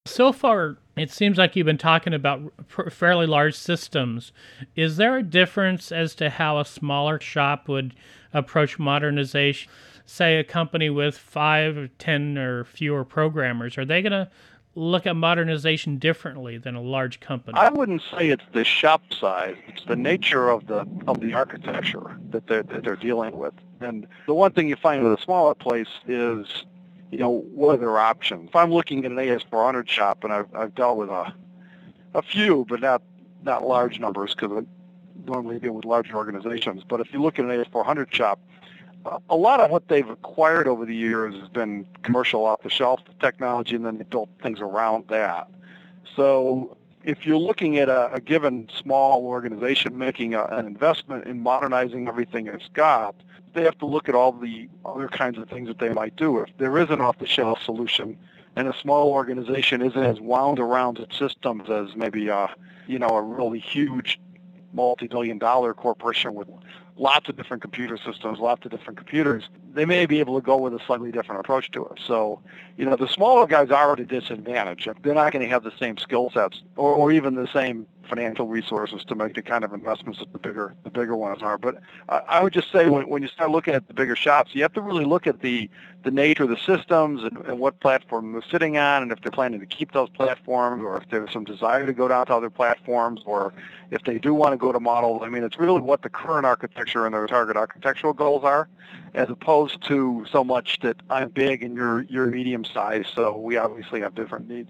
S2: So far, it seems like you've been talking about fairly large systems. Is there a difference as to how a smaller shop would approach modernization? Say a company with five or ten or fewer programmers, are they going to look at modernization differently than a large company?
S3: I wouldn't say it's the shop size. It's the nature of the of the architecture that they're, that they're dealing with. And the one thing you find with a smaller place is, you know, what are their options? If I'm looking at an A S four hundred shop, and I've, I've dealt with a a few, but not not large numbers, because I normally deal with larger organizations. But if you look at an A S four hundred shop, a lot of what they've acquired over the years has been commercial off-the-shelf technology, and then they built things around that. So if you're looking at a, a given small organization making a, an investment in modernizing everything it's got, they have to look at all the other kinds of things that they might do. If there is an off-the-shelf solution and a small organization isn't as wound around its systems as maybe a, you know, a really huge multi-billion dollar corporation with lots of different computer systems, lots of different computers, they may be able to go with a slightly different approach to it. So, you know, the smaller guys are at a disadvantage. They're not going to have the same skill sets or, or even the same financial resources to make the kind of investments that the bigger the bigger ones are. But I, I would just say when, when you start looking at the bigger shops, you have to really look at the, the nature of the systems and, and what platform they're sitting on, and if they're planning to keep those platforms, or if there's some desire to go down to other platforms, or if they do want to go to models. I mean, it's really what the current architecture and their target architectural goals are, as opposed to so much that I'm big and you're you're medium sized, so we obviously have different needs.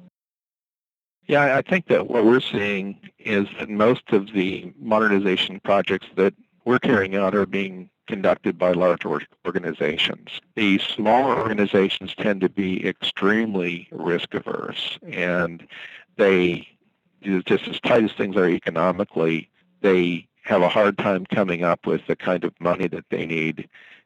S4: Yeah, I think that what we're seeing is that most of the modernization projects that we're carrying out are being conducted by large organizations. The smaller organizations tend to be extremely risk averse, and they, just as tight as things are economically, they have a hard time coming up with the kind of money that they need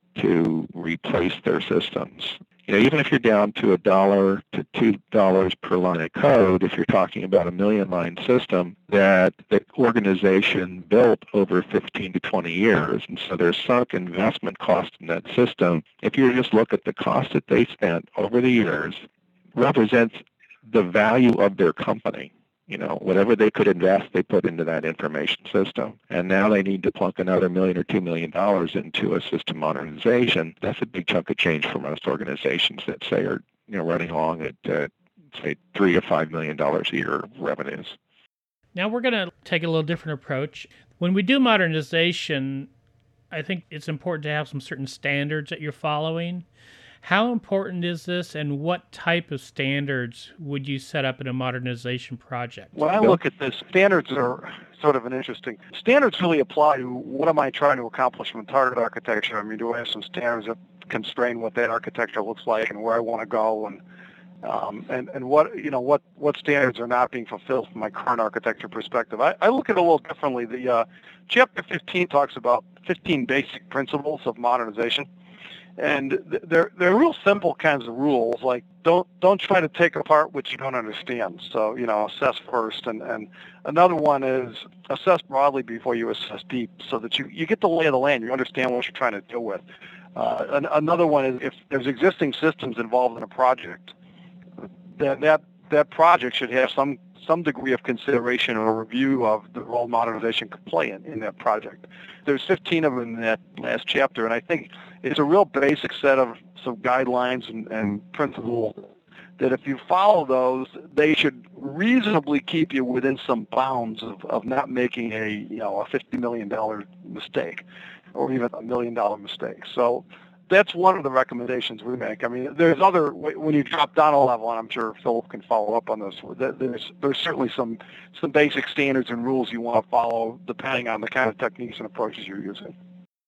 S4: to replace their systems. You know, even if you're down to a dollar to two dollars per line of code, if you're talking about a million line system that the organization built over fifteen to twenty years, and so there's sunk investment cost in that system. If you just look at the cost that they spent over the years, represents the value of their company. You know, whatever they could invest, they put into that information system. And now they need to plunk another million or two million dollars into a system modernization. That's a big chunk of change for most organizations that say are, you know, running along at, uh, say, three or five million dollars a year of revenues.
S2: Now we're going to take a little different approach. When we do modernization, I think it's important to have some certain standards that you're following. How important is this, and what type of standards would you set up in a modernization project?
S3: When I look at this, standards are sort of an interesting... Standards really apply to what am I trying to accomplish from target architecture. I mean, do I have some standards that constrain what that architecture looks like and where I want to go, and um, and and what you know what what standards are not being fulfilled from my current architecture perspective. I, I look at it a little differently. The uh, chapter fifteen talks about fifteen basic principles of modernization. And they're they're real simple kinds of rules, like don't don't try to take apart what you don't understand. So, you know, assess first, and, and another one is assess broadly before you assess deep, so that you, you get the lay of the land, you understand what you're trying to deal with. Uh, an, another one is if there's existing systems involved in a project, that that that project should have some some degree of consideration or review of the role modernization could play in, in that project. There's fifteen of them in that last chapter, and I think it's a real basic set of some guidelines and, and principles that if you follow those, they should reasonably keep you within some bounds of, of not making a, you know, a fifty million dollars mistake or even a million dollar mistake. So that's one of the recommendations we make. I mean, there's other, when you drop down a level, and I'm sure Philip can follow up on this, there's, there's certainly some, some basic standards and rules you want to follow depending on the kind of techniques and approaches you're using.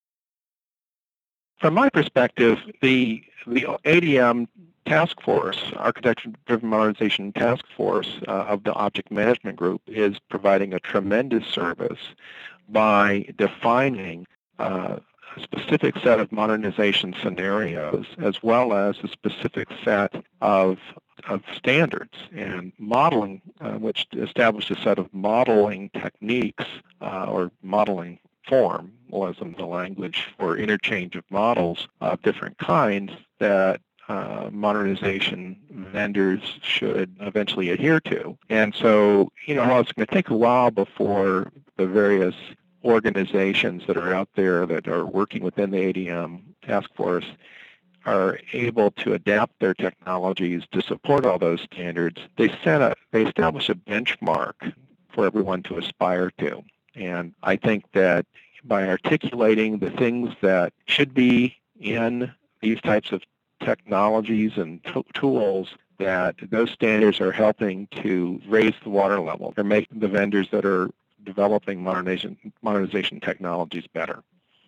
S4: From my perspective, the the A D M task force, Architecture-Driven Modernization Task Force uh, of the Object Management Group, is providing a tremendous service by defining uh, a specific set of modernization scenarios, as well as a specific set of of standards and modeling, uh, which establishes a set of modeling techniques uh, or modeling formalism, the language for interchange of models of different kinds that uh, modernization vendors should eventually adhere to. And so, you know, while it's going to take a while before the various organizations that are out there that are working within the A D M task force are able to adapt their technologies to support all those standards, they set a, they establish a benchmark for everyone to aspire to. And I think that by articulating the things that should be in these types of technologies and t- tools, that those standards are helping to raise the water level. They're making the vendors that are developing modernization, modernization technologies better.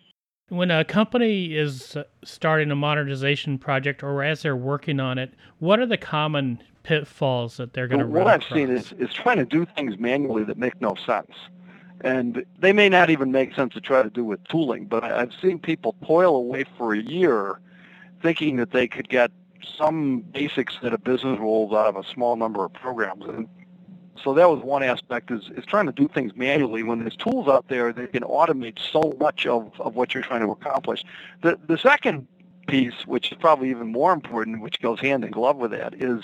S2: When a company is starting a modernization project or as they're working on it, what are the common pitfalls that they're going to
S3: What
S2: run
S3: I've
S2: across?
S3: seen is, is trying to do things manually that make no sense. And they may not even make sense to try to do with tooling, but I've seen people toil away for a year thinking that they could get some basic set of business rules out of a small number of programs. And so that was one aspect, is, is trying to do things manually when there's tools out there that can automate so much of, of what you're trying to accomplish. The, the second piece, which is probably even more important, which goes hand in glove with that, is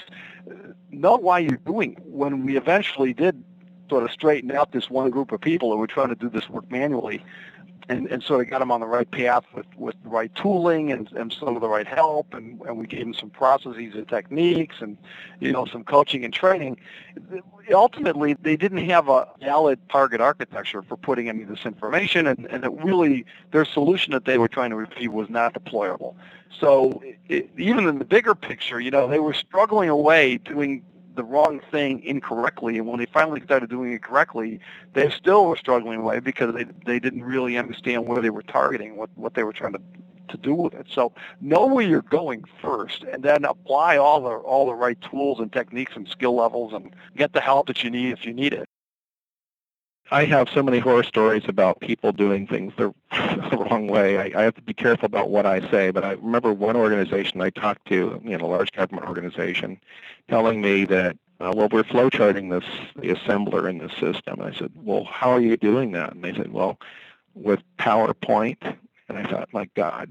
S3: know why you're doing it. When we eventually did sort of straighten out this one group of people who were trying to do this work manually, and, and sort of got them on the right path with, with the right tooling and, and some of the right help, and, and we gave them some processes and techniques and, you know, some coaching and training. Ultimately, they didn't have a valid target architecture for putting any of this information, and, and it really, their solution that they were trying to retrieve was not deployable. So it, even in the bigger picture, you know, they were struggling away doing the wrong thing incorrectly, and when they finally started doing it correctly, they still were struggling away because they they didn't really understand where they were targeting, what, what they were trying to, to do with it. So know where you're going first, and then apply all the all the right tools and techniques and skill levels, and get the help that you need if you need it.
S4: I have so many horror stories about people doing things the, the wrong way. I, I have to be careful about what I say, but I remember one organization I talked to, you know, a large government organization, telling me that, uh, well, we're flowcharting this, the assembler in the system. And I said, well, how are you doing that? And they said, well, with PowerPoint. And I thought, my God,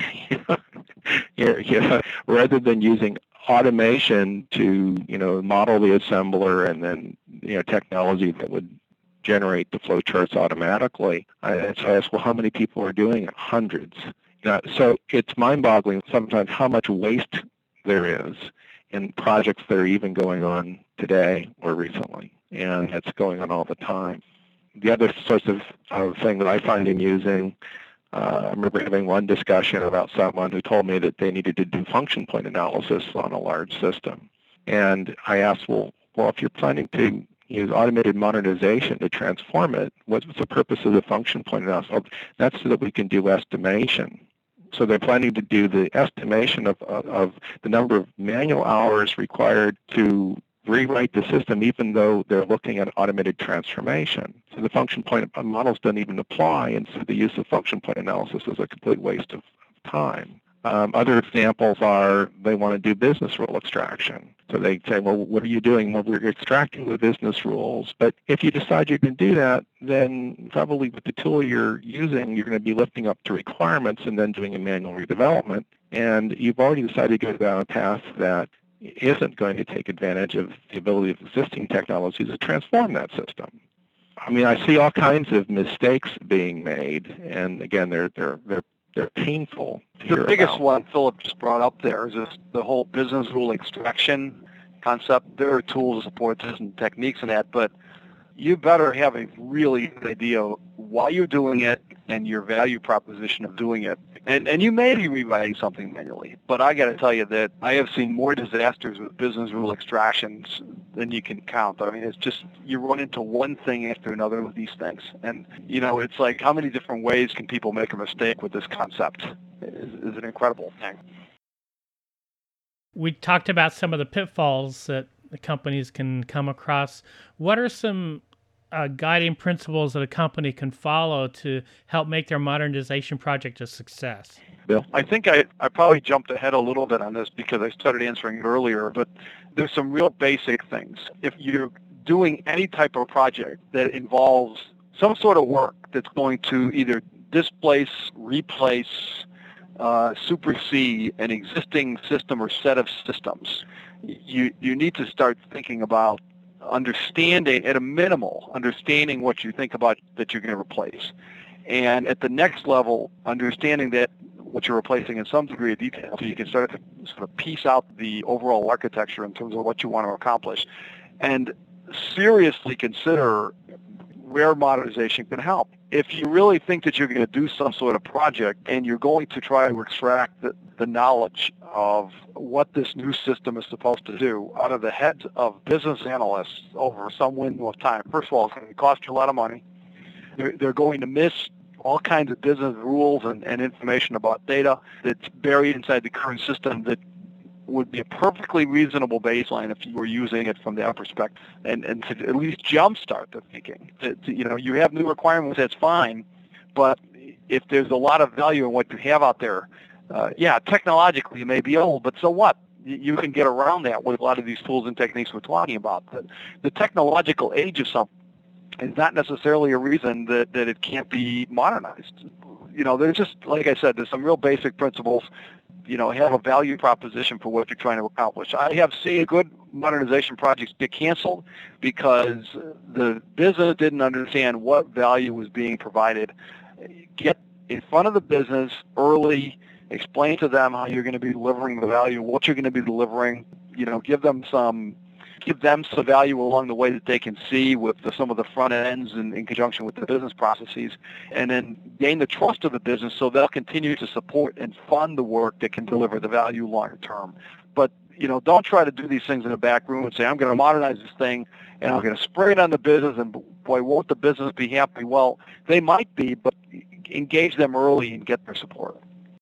S4: you know, rather than using automation to, you know, model the assembler and then, you know, technology that would generate the flowcharts automatically. I, so I asked, well, how many people are doing it? Hundreds. You know, so it's mind-boggling sometimes how much waste there is in projects that are even going on today or recently, and it's going on all the time. The other sorts of, of thing that I find amusing, uh, I remember having one discussion about someone who told me that they needed to do function point analysis on a large system. And I asked, well, well, if you're planning to use automated modernization to transform it, what's the purpose of the function point analysis? Oh, that's so that we can do estimation. So they're planning to do the estimation of, of, of the number of manual hours required to rewrite the system, even though they're looking at automated transformation. So the function point models don't even apply, and so the use of function point analysis is a complete waste of time. Um, other examples are they want to do business rule extraction. So they say, well, what are you doing? Well, we're extracting the business rules. But if you decide you can do that, then probably with the tool you're using, you're going to be lifting up to requirements and then doing a manual redevelopment. And you've already decided to go down a path that isn't going to take advantage of the ability of existing technologies to transform that system. I mean, I see all kinds of mistakes being made, and again, they're they're they're they're painful to hear
S3: The biggest
S4: about.
S3: one Philip just brought up there is this, the whole business rule extraction concept. There are tools to support this and techniques and that, but you better have a really good idea why you're doing it and your value proposition of doing it. And and you may be rewriting something manually, but I got to tell you that I have seen more disasters with business rule extractions than you can count. I mean, it's just, you run into one thing after another with these things. And, you know, it's like, how many different ways can people make a mistake with this concept? Is, is an incredible thing.
S2: We talked about some of the pitfalls that the companies can come across. What are some uh, guiding principles that a company can follow to help make their modernization project a success?
S4: Bill?
S3: I think I, I probably jumped ahead a little bit on this because I started answering it earlier, but there's some real basic things. If you're doing any type of project that involves some sort of work that's going to either displace, replace, uh, supersede an existing system or set of systems. You you need to start thinking about understanding, at a minimal, understanding what you think about that you're going to replace. And at the next level, understanding that what you're replacing in some degree of detail, so you can start to sort of piece out the overall architecture in terms of what you want to accomplish. And seriously consider where modernization can help. If you really think that you're going to do some sort of project and you're going to try to extract the, the knowledge of what this new system is supposed to do out of the heads of business analysts over some window of time, first of all, it's going to cost you a lot of money. They're, they're going to miss all kinds of business rules and, and information about data that's buried inside the current system that would be a perfectly reasonable baseline if you were using it from their perspective, and, and to at least jumpstart the thinking. To, to, you know, you have new requirements, that's fine, but if there's a lot of value in what you have out there, uh, yeah, technologically it may be old, but so what? You, you can get around that with a lot of these tools and techniques we're talking about. The, the technological age of something is not necessarily a reason that, that it can't be modernized. You know, there's just, like I said, there's some real basic principles. You know, have a value proposition for what you're trying to accomplish. I have seen good modernization projects get canceled because the business didn't understand what value was being provided. Get in front of the business early, explain to them how you're going to be delivering the value, what you're going to be delivering. You know, give them some give them some value along the way that they can see with the, some of the front ends in, in conjunction with the business processes, and then gain the trust of the business so they'll continue to support and fund the work that can deliver the value long term. But, you know, don't try to do these things in a back room and say, I'm going to modernize this thing and I'm going to spray it on the business and boy, won't the business be happy? Well, they might be, but engage them early and get their support.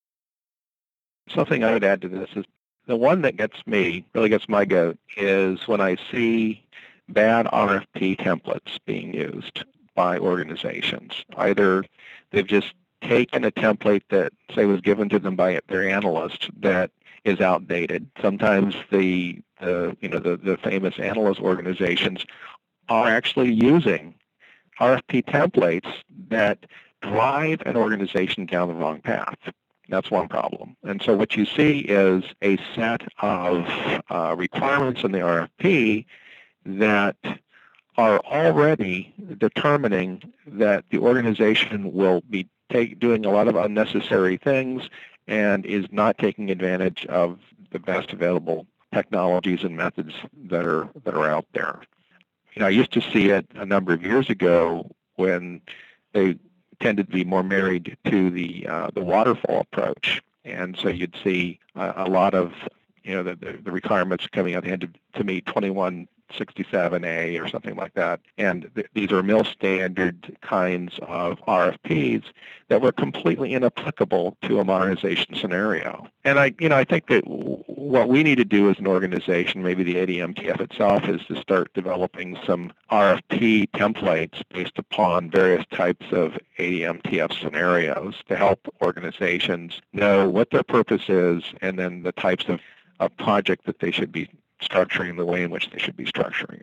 S4: Something I would add to this is the one that gets me, really gets my goat, is when I see bad R F P templates being used by organizations. Either they've just taken a template that, say, was given to them by their analyst that is outdated. Sometimes the, the you know, the, the famous analyst organizations are actually using R F P templates that drive an organization down the wrong path. That's one problem. And so what you see is a set of uh, requirements in the R F P that are already determining that the organization will be take, doing a lot of unnecessary things and is not taking advantage of the best available technologies and methods that are that are out there. You know, I used to see it a number of years ago when they tended to be more married to the uh, the waterfall approach, and so you'd see uh, a lot of you know the, the, the requirements coming out the end of, to me, twenty-one sixty-seven A or something like that, and th- these are mill standard kinds of R F Ps that were completely inapplicable to a modernization scenario. And I you know I think that w- what we need to do as an organization, maybe the A D M T F itself, is to start developing some R F P templates based upon various types of A D M T F scenarios to help organizations know what their purpose is and then the types of, of project that they should be structuring, the way in which they should be structuring it.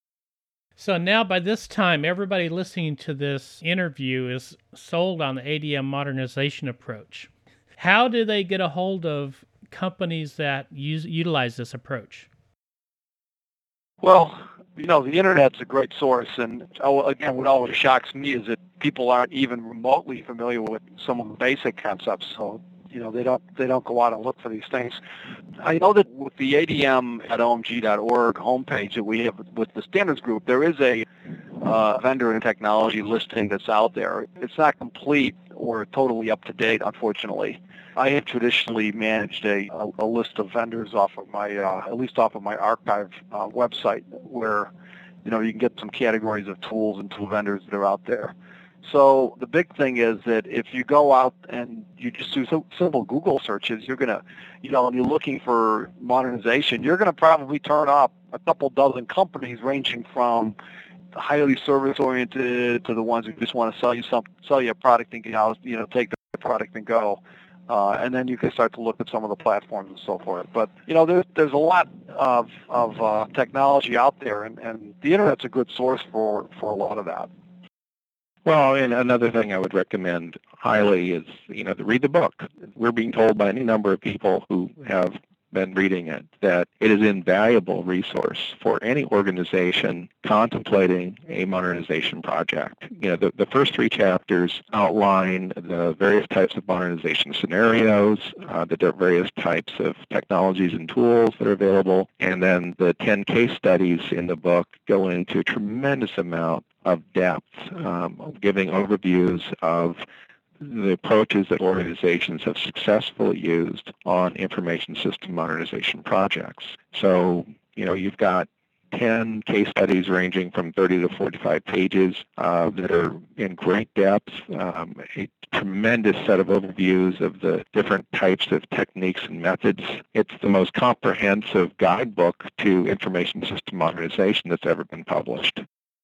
S2: So now by this time, everybody listening to this interview is sold on the A D M modernization approach. How do they get a hold of companies that use, utilize this approach?
S3: Well, you know, the Internet's a great source, and again, what always shocks me is that people aren't even remotely familiar with some of the basic concepts. So, you know, they don't they don't go out and look for these things. I know that with the A D M at O M G dot org homepage that we have with the standards group, there is a uh, vendor and technology listing that's out there. It's not complete or totally up to date, unfortunately. I have traditionally managed a, a, a list of vendors off of my, uh, at least off of my archive uh, website, where, you know, you can get some categories of tools and tool vendors that are out there. So the big thing is that if you go out and you just do some simple Google searches, you're going to, you know, and you're looking for modernization, you're going to probably turn up a couple dozen companies ranging from highly service-oriented to the ones who just want to sell you some, sell you a product and get out, you know, take the product and go. Uh, and then you can start to look at some of the platforms and so forth. But, you know, there's, there's a lot of, of uh, technology out there, and, and the Internet's a good source for, for a lot of that.
S4: Well, and another thing I would recommend highly is, you know, to read the book. We're being told by any number of people who have been reading it that it is an invaluable resource for any organization contemplating a modernization project. You know, the, the first three chapters outline the various types of modernization scenarios, uh, the various types of technologies and tools that are available, and then the ten case studies in the book go into a tremendous amount of depth, um, giving overviews of the approaches that organizations have successfully used on information system modernization projects. So, you know, you've got ten case studies ranging from thirty to forty-five pages uh, that are in great depth, um, a tremendous set of overviews of the different types of techniques and methods. It's the most comprehensive guidebook to information system modernization that's ever been published.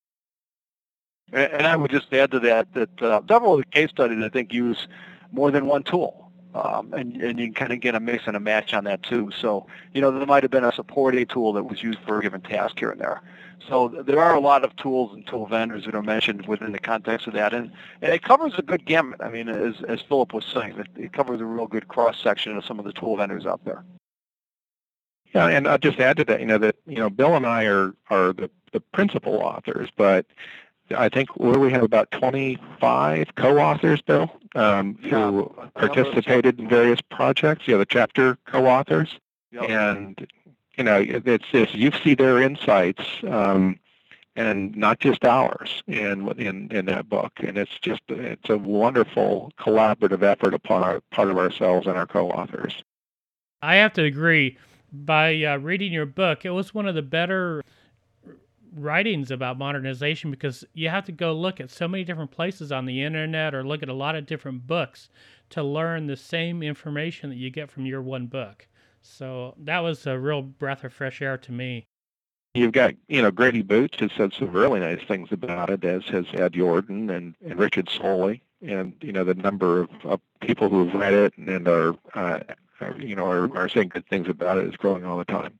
S3: And I would just add to that that uh, several of the case studies, I think, use more than one tool. Um, and, and you can kind of get a mix and a match on that, too. So, you know, there might have been a supporting tool that was used for a given task here and there. So there are a lot of tools and tool vendors that are mentioned within the context of that. And, and it covers a good gamut. I mean, as, as Philip was saying, it, it covers a real good cross-section of some of the tool vendors out there.
S4: Yeah, and I'll just add to that, you know, that, you know, Bill and I are, are the, the principal authors, but I think where we have about twenty-five co-authors, Bill, um, who yeah, participated in various projects. Yeah, the chapter co-authors, yep. And you know, it's, it's you see their insights, um, and not just ours in in in that book. And it's just it's a wonderful collaborative effort upon our part of ourselves and our co-authors.
S2: I have to agree. By uh, reading your book, it was one of the better writings about modernization, because you have to go look at so many different places on the internet or look at a lot of different books to learn the same information that you get from your one book. So that was a real breath of fresh air to me.
S4: You've got, you know, Grady Boots has said some really nice things about it, as has Ed Jordan and, and Richard Soley, and, you know, the number of, of people who have read it and are, uh, are you know, are, are saying good things about it is growing all the time.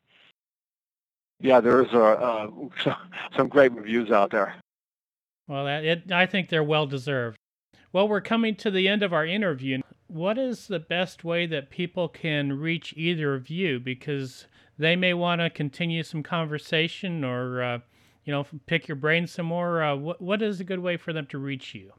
S3: Yeah, there's uh, uh, some great reviews out there.
S2: Well, that, it, I think they're well-deserved. Well, we're coming to the end of our interview. What is the best way that people can reach either of you? Because they may want to continue some conversation or, uh, you know, pick your brain some more. Uh, what, what is a good way for them to reach you?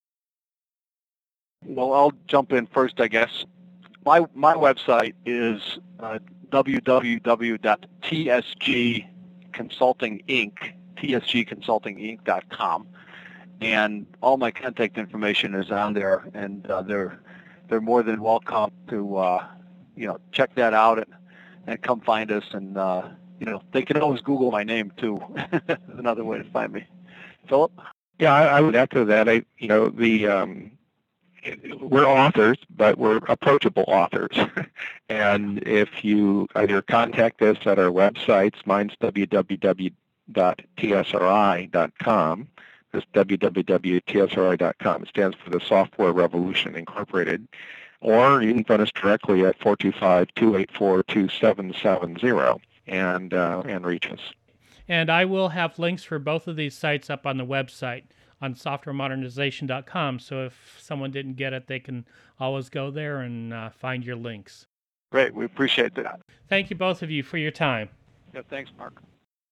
S3: Well, I'll jump in first, I guess. My my website is uh, w w w dot t s g consulting inc t s g consulting inc dot com, and all my contact information is on there, and uh, they're they're more than welcome to uh, you know check that out and, and come find us, and uh, you know they can always Google my name too. That's another way to find me. Philip?
S4: Yeah, I, I would echo that. I you know the um, we're authors, but we're approachable authors. And if you either contact us at our websites, mine's w w w dot t s r i dot com. That's w w w dot t s r i dot com. It stands for the Software Revolution Incorporated. Or you can phone us directly at four two five, two eight four, two seven seven zero and, uh, and reach us.
S2: And I will have links for both of these sites up on the website on software modernization dot com. So if someone didn't get it, they can always go there and uh, find your links.
S3: Great. We appreciate that.
S2: Thank you, both of you, for your time.
S3: Yeah, thanks, Mark.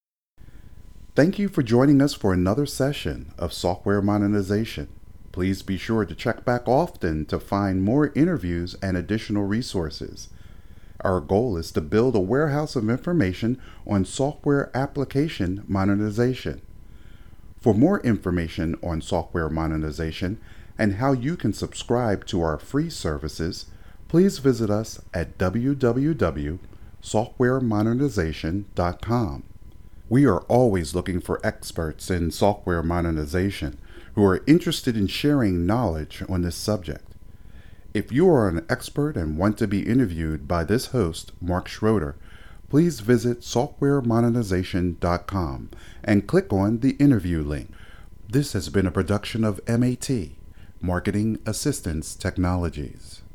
S1: Thank you for joining us for another session of Software Modernization. Please be sure to check back often to find more interviews and additional resources. Our goal is to build a warehouse of information on software application modernization. For more information on software modernization and how you can subscribe to our free services, please visit us at w w w dot software modernization dot com. We are always looking for experts in software modernization who are interested in sharing knowledge on this subject. If you are an expert and want to be interviewed by this host, Mark Schroeder, please visit software modernization dot com and click on the interview link. This has been a production of M A T, Marketing Assistance Technologies.